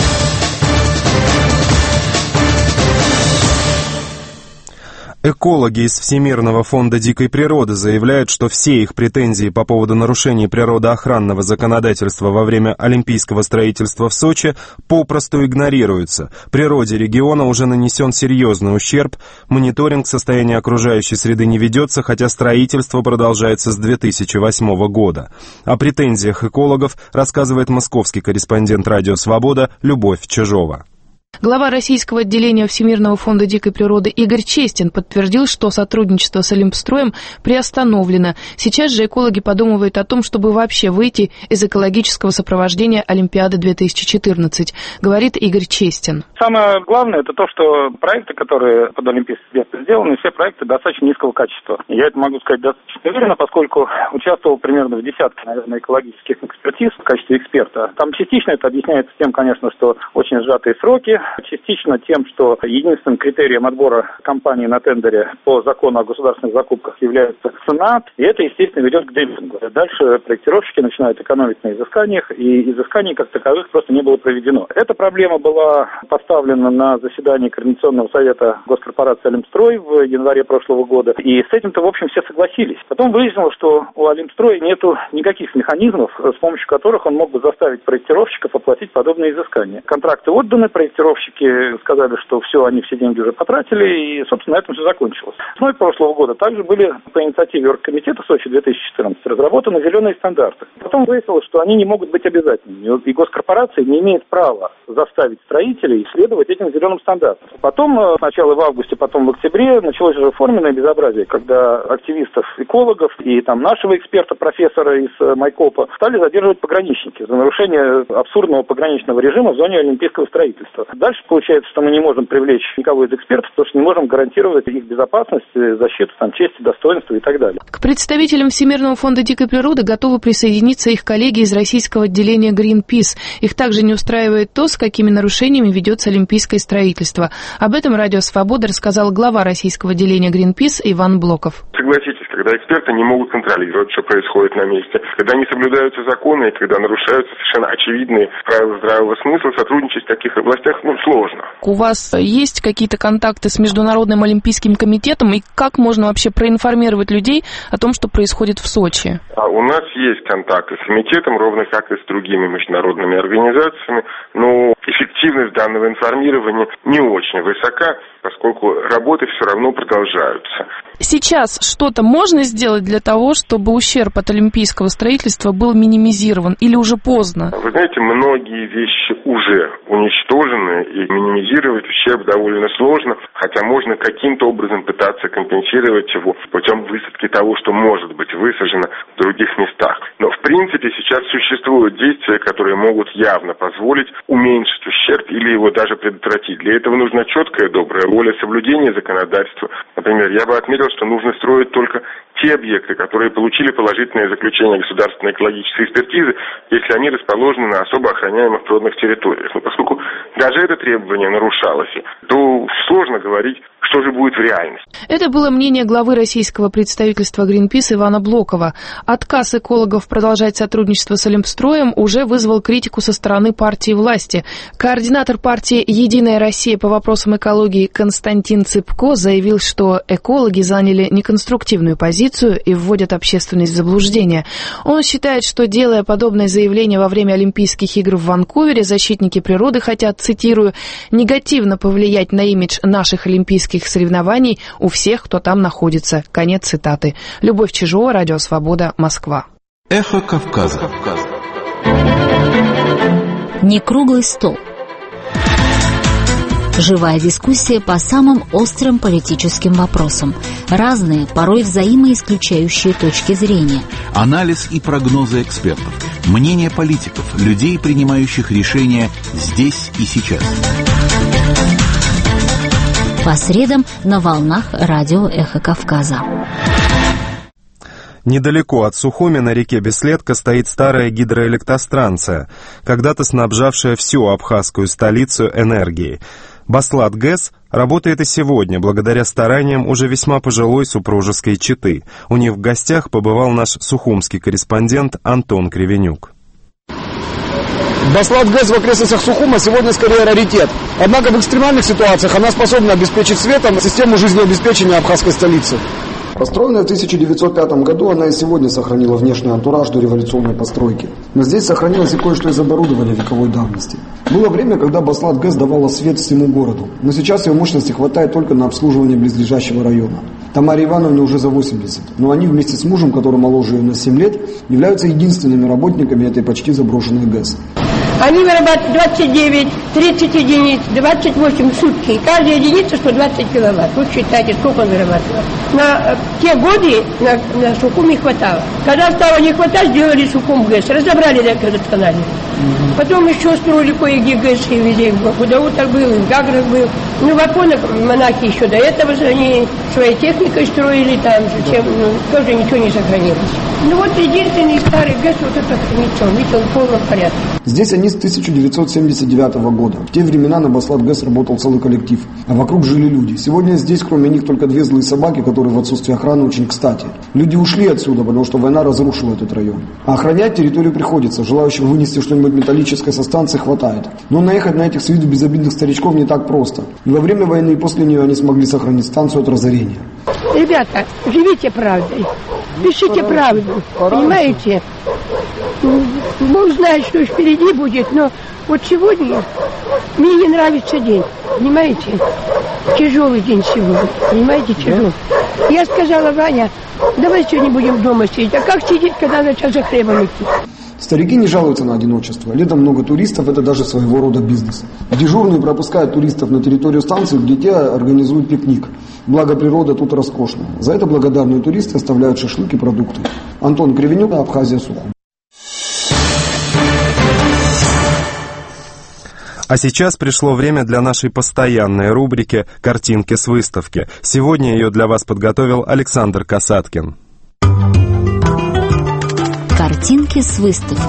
Экологи из Всемирного фонда дикой природы заявляют, что все их претензии по поводу нарушений природоохранного законодательства во время олимпийского строительства в Сочи попросту игнорируются. Природе региона уже нанесен серьезный ущерб, мониторинг состояния окружающей среды не ведется, хотя строительство продолжается с 2008 года. О претензиях экологов рассказывает московский корреспондент «Радио Свобода» Любовь Чижова. Глава российского отделения Всемирного фонда дикой природы Игорь Честин подтвердил, что сотрудничество с Олимпстроем приостановлено. Сейчас же экологи подумывают о том, чтобы вообще выйти из экологического сопровождения Олимпиады 2014, говорит Игорь Честин. Самое главное, это то, что проекты, которые под Олимпийские сделаны, все проекты достаточно низкого качества. Я это могу сказать достаточно уверенно, поскольку участвовал примерно в десятке, наверное, экологических экспертиз в качестве эксперта. Там частично это объясняется тем, конечно, что очень сжатые сроки, частично тем, что единственным критерием отбора компании на тендере по закону о государственных закупках является цена, и это, естественно, ведет к демпингу. Дальше проектировщики начинают экономить на изысканиях, и изысканий как таковых просто не было проведено. Эта проблема была поставлена на заседании Координационного совета госкорпорации «Олимпстрой» в январе прошлого года, и с этим-то, в общем, все согласились. Потом выяснилось, что у «Олимпстроя» нету никаких механизмов, с помощью которых он мог бы заставить проектировщиков оплатить подобные изыскания. Контракты отданы, проектировщики планировщики сказали, что все, они все деньги уже потратили, и, собственно, на этом все закончилось. Весной прошлого года также были по инициативе Оргкомитета Сочи 2014 разработаны зеленые стандарты. Потом выяснилось, что они не могут быть обязательными, и госкорпорация не имеет права заставить строителей следовать этим зеленым стандартам. Потом, сначала в августе, потом в октябре, началось уже форменное безобразие, когда активистов, экологов и там нашего эксперта, профессора из Майкопа, стали задерживать пограничники за нарушение абсурдного пограничного режима в зоне олимпийского строительства. Дальше получается, что мы не можем привлечь никого из экспертов, потому что не можем гарантировать их безопасность, защиту там, чести, достоинства и так далее. К представителям Всемирного фонда дикой природы готовы присоединиться их коллеги из российского отделения Greenpeace. Их также не устраивает то, с какими нарушениями ведется олимпийское строительство. Об этом Радио Свобода рассказал глава российского отделения Greenpeace Иван Блоков. Согласитесь, когда эксперты не могут контролировать, что происходит на месте, когда не соблюдаются законы и когда нарушаются совершенно очевидные правила здравого смысла, сотрудничать в таких областях сложно. У вас есть какие-то контакты с Международным олимпийским комитетом, и как можно вообще проинформировать людей о том, что происходит в Сочи? У нас есть контакты с комитетом, ровно как и с другими международными организациями, но эффективность данного информирования не очень высока, поскольку работы все равно продолжаются. Сейчас что-то можно сделать для того, чтобы ущерб от олимпийского строительства был минимизирован, или уже поздно? Вы знаете, многие вещи уже уничтожены, и минимизировать ущерб довольно сложно, хотя можно каким-то образом пытаться компенсировать его путем высадки того, что может быть высажено в других местах. Но в принципе сейчас существуют действия, которые могут явно позволить уменьшить ущерб или его даже предотвратить. Для этого нужна четкая добрая воля, соблюдения законодательства. Например, я бы отметил, что нужно строить только те объекты, которые получили положительное заключение государственной экологической экспертизы, если они расположены на особо охраняемых природных территориях. Но поскольку даже это требование нарушалось, то сложно говорить, что же будет в реальности. Это было мнение главы российского представительства Greenpeace Ивана Блокова. Отказ экологов продолжать сотрудничество с Олимпстроем уже вызвал критику со стороны партии власти. Координатор партии «Единая Россия» по вопросам экологии Константин Цыпко заявил, что экологи заняли неконструктивную позицию и вводят общественность в заблуждение. Он считает, что, делая подобное заявление во время Олимпийских игр в Ванкувере, защитники природы хотят, цитирую, «негативно повлиять на имидж наших олимпийских соревнований у всех, кто там находится». Конец цитаты. Любовь Чижова, Радио Свобода, Москва. Эхо Кавказа. Не круглый стол. Живая дискуссия по самым острым политическим вопросам. Разные, порой взаимоисключающие точки зрения. Анализ и прогнозы экспертов. Мнение политиков, людей, принимающих решения здесь и сейчас. По средам на волнах радио «Эхо Кавказа». Недалеко от Сухуми на реке Беследка стоит старая гидроэлектростанция, когда-то снабжавшая всю абхазскую столицу энергией. Баслат-ГЭС работает и сегодня, благодаря стараниям уже весьма пожилой супружеской четы. У них в гостях побывал наш сухумский корреспондент Антон Кривенюк. Баслат-ГЭС в окрестностях Сухума сегодня скорее раритет. Однако в экстремальных ситуациях она способна обеспечить светом систему жизнеобеспечения абхазской столицы. Построенная в 1905 году, она и сегодня сохранила внешний антураж до революционной постройки. Но здесь сохранилось и кое-что из оборудования вековой давности. Было время, когда Баслат-ГЭС давала свет всему городу, но сейчас ее мощности хватает только на обслуживание близлежащего района. Тамаре Ивановне уже за 80, но они вместе с мужем, который моложе ее на 7 лет, являются единственными работниками этой почти заброшенной ГЭС. Они вырабатывают 29, 30 единиц, 28 в сутки. Каждая единица 120 киловатт. Вот считайте, сколько он вырабатывал. На те годы на Сухуме хватало. Когда стало не хватать, сделали Сухум ГЭС. Разобрали этот канал. Потом еще строили кое-где ГЭС и везде. В Гудаутах был, в Гаграх был. Ну, в Аконах монахи еще до этого они своей техникой строили там. Зачем? Тоже ничего не сохранилось. Ну вот единственный старый ГЭС вот этот хранится. Видите, он в полном порядке. Здесь они с 1979 года. В те времена на Баслат-ГЭС работал целый коллектив, а вокруг жили люди. Сегодня здесь, кроме них, только 2 злые собаки, которые в отсутствии охраны очень кстати. Люди ушли отсюда, потому что война разрушила этот район. А охранять территорию приходится. Желающих вынести что-нибудь металлическое со станции хватает. Но наехать на этих с виду безобидных старичков не так просто. И во время войны и после нее они смогли сохранить станцию от разорения. Ребята, живите правдой. Пишите правду. Понимаете? Бог знает, что впереди будет, но вот сегодня мне не нравится день, понимаете? Тяжелый день сегодня, понимаете, тяжелый. Я сказала: Ваня, давай сегодня будем дома сидеть. А как сидеть, когда начал за хлебом идти? Старики не жалуются на одиночество. Летом много туристов, это даже своего рода бизнес. Дежурные пропускают туристов на территорию станции, где те организуют пикник. Благо природа тут роскошная. За это благодарные туристы оставляют шашлык и продукты. Антон Кривенюк, Абхазия, Сухум. А сейчас пришло время для нашей постоянной рубрики «Картинки с выставки». Сегодня ее для вас подготовил Александр Касаткин. Картинки с выставки.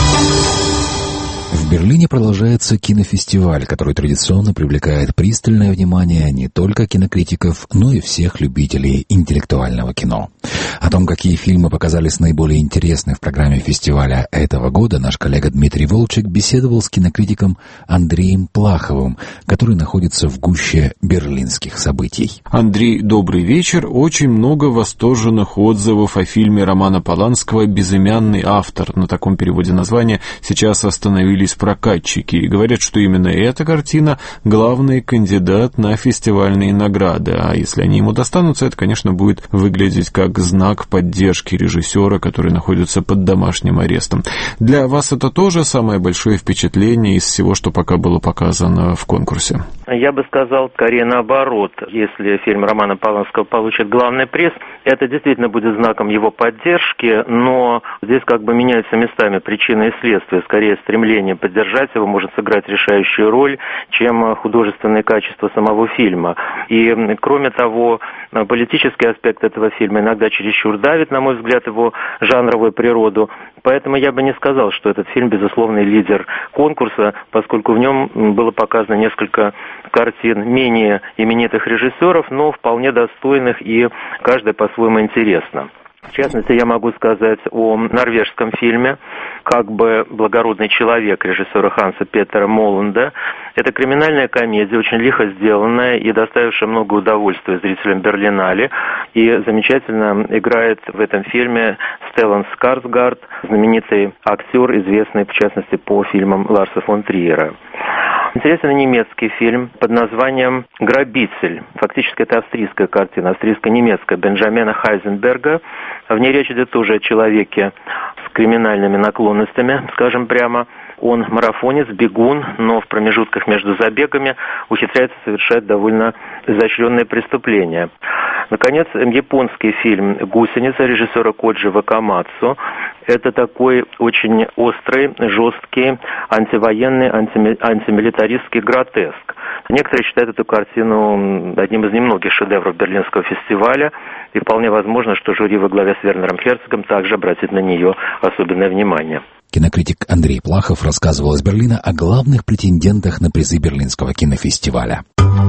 В Берлине продолжается кинофестиваль, который традиционно привлекает пристальное внимание не только кинокритиков, но и всех любителей интеллектуального кино. О том, какие фильмы показались наиболее интересны в программе фестиваля этого года, наш коллега Дмитрий Волчек беседовал с кинокритиком Андреем Плаховым, который находится в гуще берлинских событий. Андрей, добрый вечер. Очень много восторженных отзывов о фильме Романа Поланского «Безымянный автор». На таком переводе названия сейчас остановились прокатчики и говорят, что именно эта картина — главный кандидат на фестивальные награды. А если они ему достанутся, это, конечно, будет выглядеть как знак поддержки режиссера, который находится под домашним арестом. Для вас это тоже самое большое впечатление из всего, что пока было показано в конкурсе? Я бы сказал, скорее наоборот. Если фильм Романа Поланского получит главный приз, это действительно будет знаком его поддержки, но здесь как бы меняются местами причины и следствия. Скорее, стремление поддержать его может сыграть решающую роль, чем художественные качества самого фильма. И, кроме того, политический аспект этого фильма иногда чересчур давит, на мой взгляд, его жанровую природу. Поэтому я бы не сказал, что этот фильм безусловный лидер конкурса, поскольку в нем было показано несколько картин менее именитых режиссеров, но вполне достойных, и каждая по-своему интересна. В частности, я могу сказать о норвежском фильме «Как бы благородный человек» режиссера Ханса Петера Моланда. Это криминальная комедия, очень лихо сделанная и доставившая много удовольствия зрителям Берлинале. И замечательно играет в этом фильме Стеллан Скарсгард, знаменитый актер, известный, в частности, по фильмам Ларса фон Триера. Интересный немецкий фильм под названием «Грабитель». Фактически это австрийская картина, австрийско-немецкая, Бенджамина Хайзенберга. В ней речь идет тоже о человеке с криминальными наклонностями, скажем прямо. Он марафонец, бегун, но в промежутках между забегами ухитряется совершать довольно изощренные преступления. Наконец, японский фильм «Гусеница» режиссера Коджи Вакамацу. Это такой очень острый, жесткий, антивоенный, антимилитаристский гротеск. Некоторые считают эту картину одним из немногих шедевров Берлинского фестиваля, и вполне возможно, что жюри во главе с Вернером Херцогом также обратит на нее особенное внимание. Кинокритик Андрей Плахов рассказывал из Берлина о главных претендентах на призы Берлинского кинофестиваля.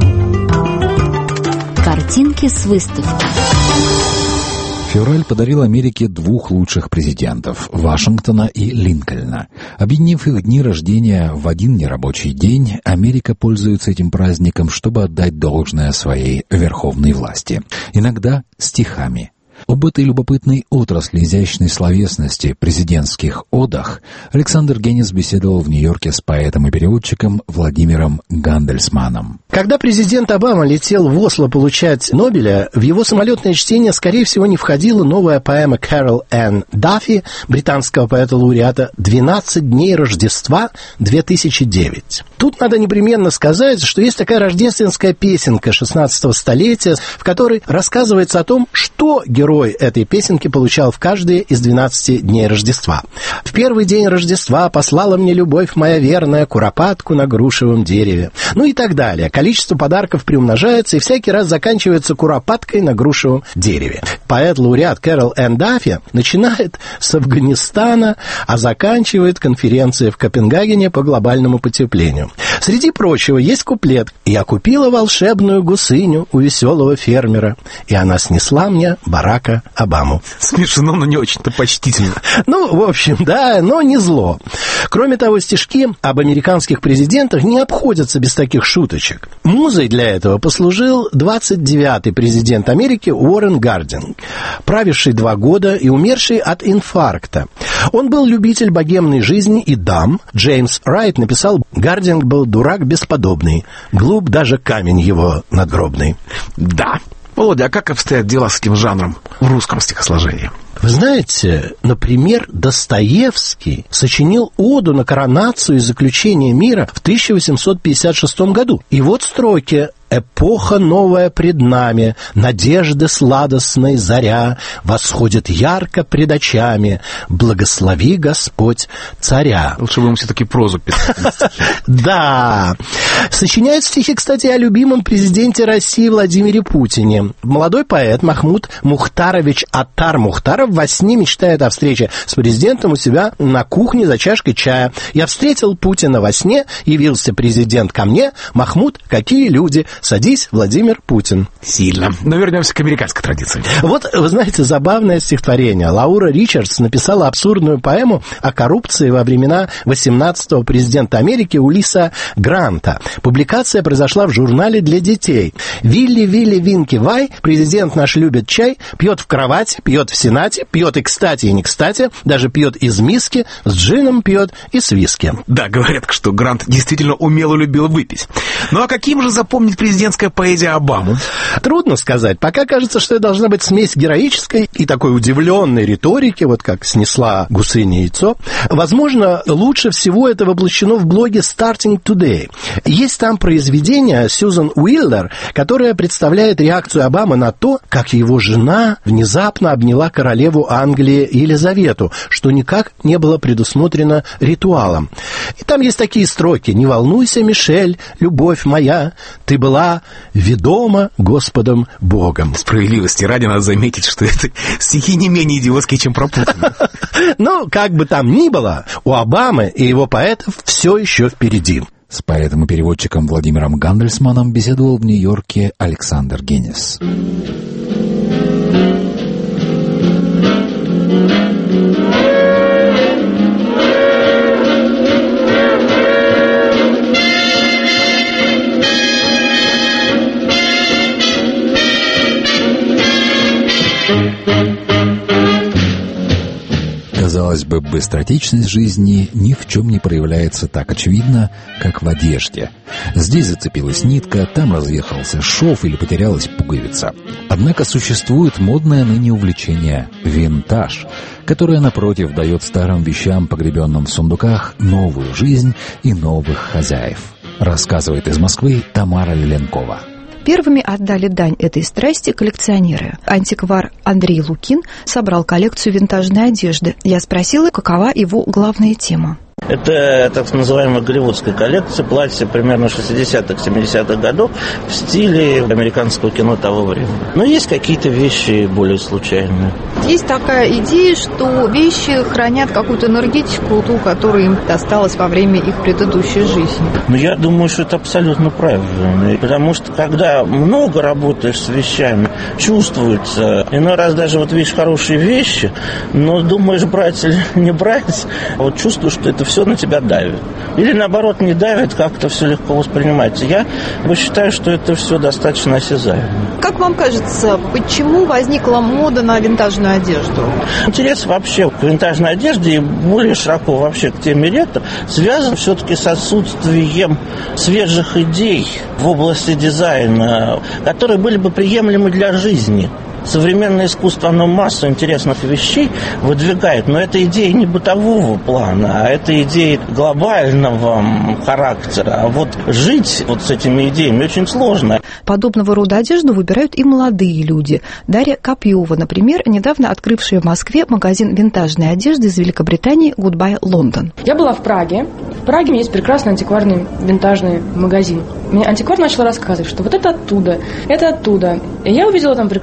Картинки с выставки. Февраль подарил Америке двух лучших президентов – Вашингтона и Линкольна. Объединив их дни рождения в один нерабочий день, Америка пользуется этим праздником, чтобы отдать должное своей верховной власти. Иногда стихами. Об этой любопытной отрасли изящной словесности, президентских одах, Александр Генис беседовал в Нью-Йорке с поэтом и переводчиком Владимиром Гандельсманом. Когда президент Обама летел в Осло получать Нобеля, в его самолетное чтение, скорее всего, не входила новая поэма Кэрол Энн Даффи, британского поэта-лауреата, «12 дней Рождества 2009». Тут надо непременно сказать, что есть такая рождественская песенка 16-го столетия, в которой рассказывается о том, что герой этой песенки получал в каждые из 12 дней Рождества. В первый день Рождества послала мне любовь моя верная куропатку на грушевом дереве. Ну и так далее. Количество подарков приумножается и всякий раз заканчивается куропаткой на грушевом дереве. Поэт-лауреат Кэрол Энн Даффи начинает с Афганистана, а заканчивает конференцией в Копенгагене по глобальному потеплению. Среди прочего есть куплет: «Я купила волшебную гусыню у веселого фермера, и она снесла мне Барака Обаму». Смешно, но не очень-то почтительно. Ну, в общем, да, но не зло. Кроме того, стишки об американских президентах не обходятся без таких шуточек. Музой для этого послужил 29-й президент Америки Уоррен Гардинг, правивший 2 года и умерший от инфаркта. Он был любитель богемной жизни и дам. Джеймс Райт написал: «Гардинг был дурак бесподобный, глуп даже камень его надгробный». Да. Володя, а как обстоят дела с этим жанром в русском стихосложении? Вы знаете, например, Достоевский сочинил оду на коронацию и заключение мира в 1856 году. И вот строки: «Эпоха новая пред нами, надежды сладостной заря, восходит ярко пред очами, благослови Господь царя». Лучше бы ему все-таки прозу писать. Да. Сочиняет стихи, кстати, о любимом президенте России Владимире Путине. Молодой поэт Махмуд Мухтарович Аттар-Мухтаров во сне мечтает о встрече с президентом у себя на кухне за чашкой чая. «Я встретил Путина во сне, явился президент ко мне. Махмуд, какие люди! Садись, Владимир Путин». Сильно. Но вернемся к американской традиции. Вот, вы знаете, забавное стихотворение. Лаура Ричардс написала абсурдную поэму о коррупции во времена 18-го президента Америки Улисса Гранта. Публикация произошла в журнале для детей. «Вилли, Вилли, Винки, Вай, президент наш любит чай, пьет в кровати, пьет в сенате, пьет и кстати, и не кстати, даже пьет из миски, с джином пьет и с виски». Да, говорят, что Грант действительно умело любил выпить. Ну а каким же запомнить президентская поэзия Обаму? Трудно сказать. Пока кажется, что это должна быть смесь героической и такой удивленной риторики, вот как снесла гусыне яйцо. Возможно, лучше всего это воплощено в блоге Starting Today. Есть там произведение Сьюзан Уиллер, которое представляет реакцию Обамы на то, как его жена внезапно обняла королеву Англии Елизавету, что никак не было предусмотрено ритуалом. И там есть такие строки: «Не волнуйся, Мишель, любовь моя, ты была ведома Господом Богом». Справедливости ради надо заметить, что это стихи не менее идиотские, чем про Путина. Ну, как бы там ни было, у Обамы и его поэтов все еще впереди. С поэтом и переводчиком Владимиром Гандельсманом беседовал в Нью-Йорке Александр Генис. Казалось бы, быстротечность жизни ни в чем не проявляется так очевидно, как в одежде. Здесь зацепилась нитка, там разъехался шов или потерялась пуговица. Однако существует модное ныне увлечение – винтаж, которое, напротив, дает старым вещам, погребенным в сундуках, новую жизнь и новых хозяев. Рассказывает из Москвы Тамара Леленкова. Первыми отдали дань этой страсти коллекционеры. Антиквар Андрей Лукин собрал коллекцию винтажной одежды. Я спросила, какова его главная тема. Это так называемая голливудская коллекция, платья примерно 60-х, 70-х годов в стиле американского кино того времени. Но есть какие-то вещи более случайные. Есть такая идея, что вещи хранят какую-то энергетику, ту, которая им досталась во время их предыдущей жизни. Но я думаю, что это абсолютно правильно. Потому что когда много работаешь с вещами, чувствуется. Иной раз даже вот видишь хорошие вещи, но думаешь, брать или не брать, вот чувствуешь, что это все на тебя давит. Или наоборот не давит, как-то все легко воспринимается. Я считаю, что это все достаточно осязаемо. Как вам кажется, почему возникла мода на винтажную одежду? Интерес вообще к винтажной одежде и более широко вообще к теме ретро связан все-таки с отсутствием свежих идей в области дизайна, которые были бы приемлемы для жизни. Современное искусство, оно массу интересных вещей выдвигает, но это идеи не бытового плана, а это идеи глобального характера. А вот жить вот с этими идеями очень сложно. Подобного рода одежду выбирают и молодые люди. Дарья Копьева, например, недавно открывшая в Москве магазин винтажной одежды из Великобритании Goodbye London. Я была в Праге. В Праге есть прекрасный антикварный винтажный магазин. Мне антиквар начал рассказывать, что вот это оттуда. И я увидела там прекрасную сумку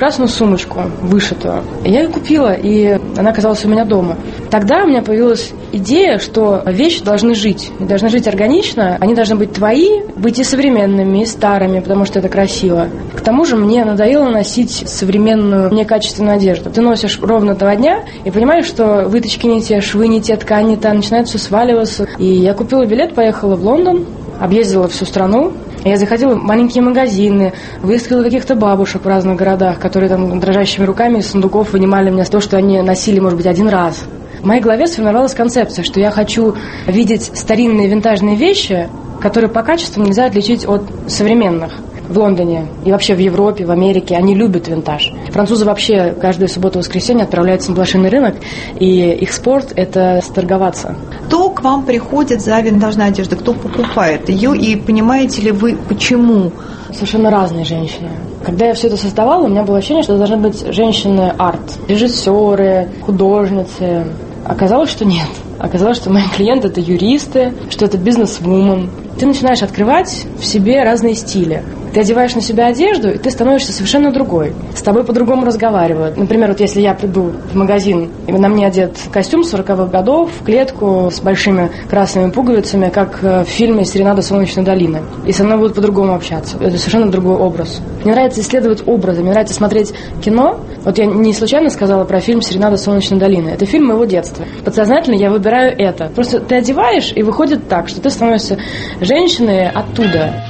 сумочку вышитую. Я ее купила, и она оказалась у меня дома. Тогда у меня появилась идея, что вещи должны жить. И должны жить органично, они должны быть твои, быть и современными, и старыми, потому что это красиво. К тому же мне надоело носить современную, некачественную одежду. Ты носишь ровно 2 дня и понимаешь, что выточки не те, швы не те, ткани не та, начинает все сваливаться. И я купила билет, поехала в Лондон, объездила всю страну. Я заходила в маленькие магазины, выискивала каких-то бабушек в разных городах, которые там дрожащими руками из сундуков вынимали мне то, что они носили, может быть, 1 раз. В моей голове сформировалась концепция, что я хочу видеть старинные винтажные вещи, которые по качеству нельзя отличить от современных. В Лондоне и вообще в Европе, в Америке они любят винтаж. Французы вообще каждую субботу и воскресенье отправляются на блошиный рынок, и их спорт – это сторговаться. Кто к вам приходит за винтажной одеждой? Кто покупает ее? И понимаете ли вы, почему? Совершенно разные женщины. Когда я все это создавала, у меня было ощущение, что это должны быть женщины-арт, режиссеры, художницы. Оказалось, что нет. Оказалось, что мои клиенты – это юристы, что это бизнес-вумен. Ты начинаешь открывать в себе разные стили. Ты одеваешь на себя одежду, и ты становишься совершенно другой. С тобой по-другому разговаривают. Например, вот если я приду в магазин, и на мне одет костюм 40-х годов, в клетку с большими красными пуговицами, как в фильме «Серенада солнечной долины». И со мной будут по-другому общаться. Это совершенно другой образ. Мне нравится исследовать образы, мне нравится смотреть кино. Вот я не случайно сказала про фильм «Серенада солнечной долины». Это фильм моего детства. Подсознательно я выбираю это. Просто ты одеваешь, и выходит так, что ты становишься женщиной оттуда.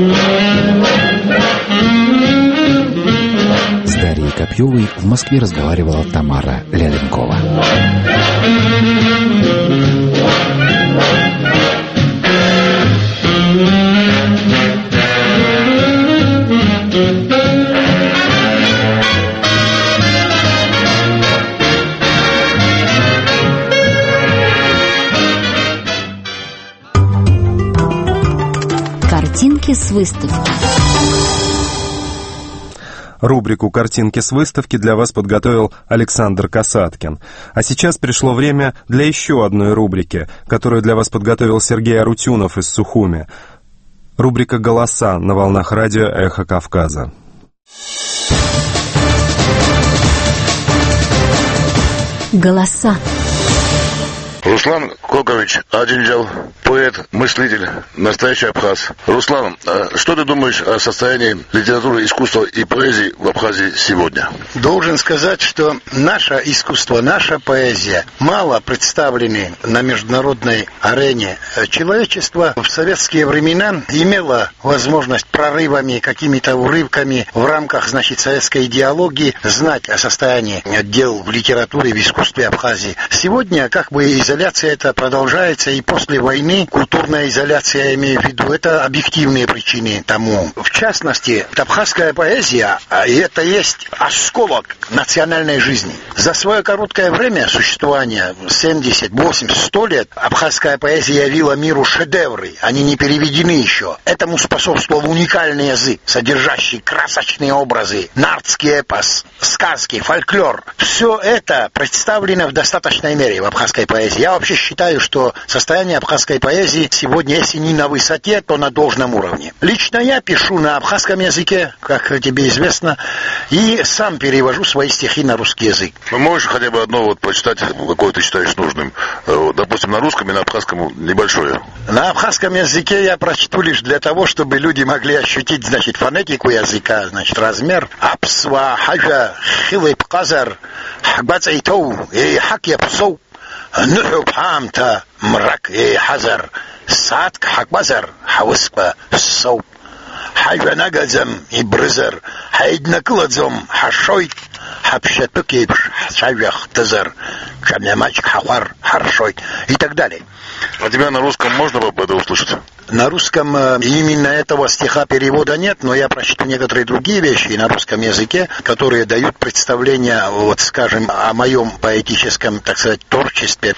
С Дарьей Копьевой в Москве разговаривала Тамара Лялинкова. Картинки с выставки. Рубрику «Картинки с выставки» для вас подготовил Александр Касаткин. А сейчас пришло время для еще одной рубрики, которую для вас подготовил Сергей Арутюнов из Сухуми. Рубрика «Голоса» на волнах радио «Эхо Кавказа». Голоса. Руслан Кокович Адинджал, поэт, мыслитель, настоящий абхаз. Руслан, что ты думаешь о состоянии литературы, искусства и поэзии в Абхазии сегодня? Должен сказать, что наше искусство, наша поэзия мало представлены на международной арене. Человечество в советские времена имело возможность прорывами, какими-то урывками в рамках, советской идеологии знать о состоянии дел в литературе, в искусстве Абхазии. Сегодня, изоляция эта продолжается, и после войны культурная изоляция, я имею в виду, это объективные причины тому. В частности, абхазская поэзия, и это есть осколок национальной жизни. За свое короткое время существования, 70, 80, 100 лет, абхазская поэзия явила миру шедевры, они не переведены еще. Этому способствовал уникальный язык, содержащий красочные образы, нардский эпос, сказки, фольклор. Все это представлено в достаточной мере в абхазской поэзии. Я вообще считаю, что состояние абхазской поэзии сегодня, если не на высоте, то на должном уровне. Лично я пишу на абхазском языке, как тебе известно, и сам перевожу свои стихи на русский язык. Ну, можешь хотя бы одно прочитать, какое ты считаешь нужным? Допустим, на русском и на абхазском небольшое. На абхазском языке я прочту лишь для того, чтобы люди могли ощутить, фонетику языка, размер. Апсва, хаджа, хилып, казар, хбацайтоу, и хак япсоу. نحو بحامتا مرك حذر ساعتك حق بزر حوسبة الصوب حاجة نجزم يبرزر حيدنا كلزم حشويت حبشتك يبش حشاجة اختزر كمناماتك حوار حرشويت и так далее. А тебя на русском можно это услышать? На русском именно этого стиха перевода нет, но я прочту некоторые другие вещи на русском языке, которые дают представление, о моем поэтическом, творчестве.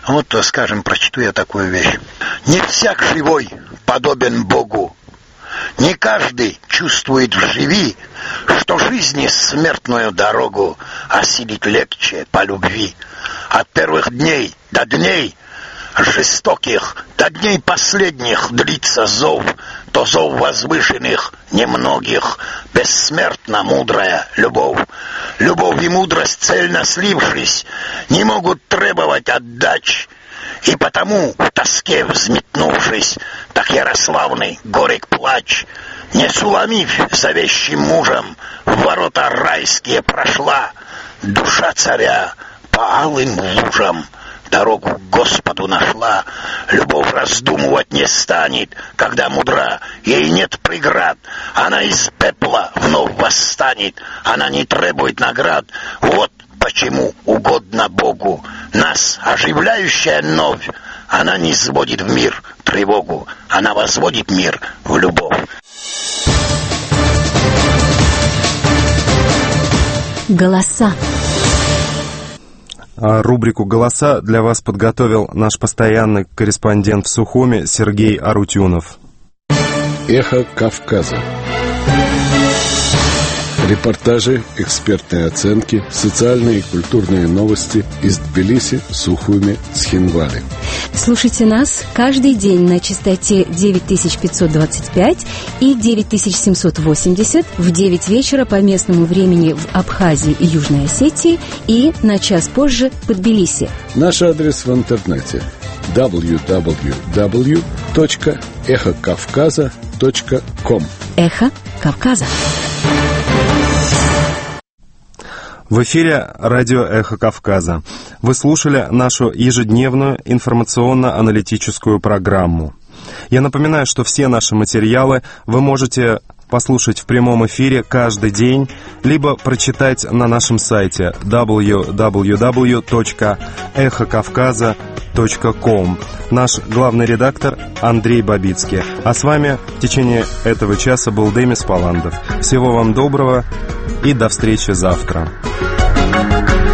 Прочту я такую вещь. «Не всяк живой подобен Богу. Не каждый чувствует вживи, что жизни смертную дорогу осилить легче по любви. От первых дней до дней жестоких, до дней последних длится зов, то зов возвышенных, немногих, бессмертно мудрая любовь. любовь и мудрость цельно слившись, не могут требовать отдач. И потому, в тоске взметнувшись, так ярославный горек плач, не Суламифь зовещим мужем в ворота райские прошла, душа царя по алым лужам дорогу к Господу нашла. Любовь раздумывать не станет, когда мудра, ей нет преград. Она из пепла вновь восстанет, она не требует наград. Вот почему угодно Богу нас, оживляющая новь, она не сводит в мир тревогу, она возводит мир в любовь. Голоса. Рубрику «Голоса» для вас подготовил наш постоянный корреспондент в Сухуми Сергей Арутюнов. Эхо Кавказа. Репортажи, экспертные оценки, социальные и культурные новости из Тбилиси, Сухуми, Схингвали. Слушайте нас каждый день на частоте 9525 и 9780 в 9 вечера по местному времени в Абхазии и Южной Осетии и на час позже в Тбилиси. Наш адрес в интернете www.эхокавказа.com. Эхо Кавказа. В эфире радио «Эхо Кавказа». Вы слушали нашу ежедневную информационно-аналитическую программу. Я напоминаю, что все наши материалы вы можете послушать в прямом эфире каждый день, либо прочитать на нашем сайте www.эхокавказа.com. Наш главный редактор Андрей Бабицкий. А с вами в течение этого часа был Демис Паландов. Всего вам доброго и до встречи завтра.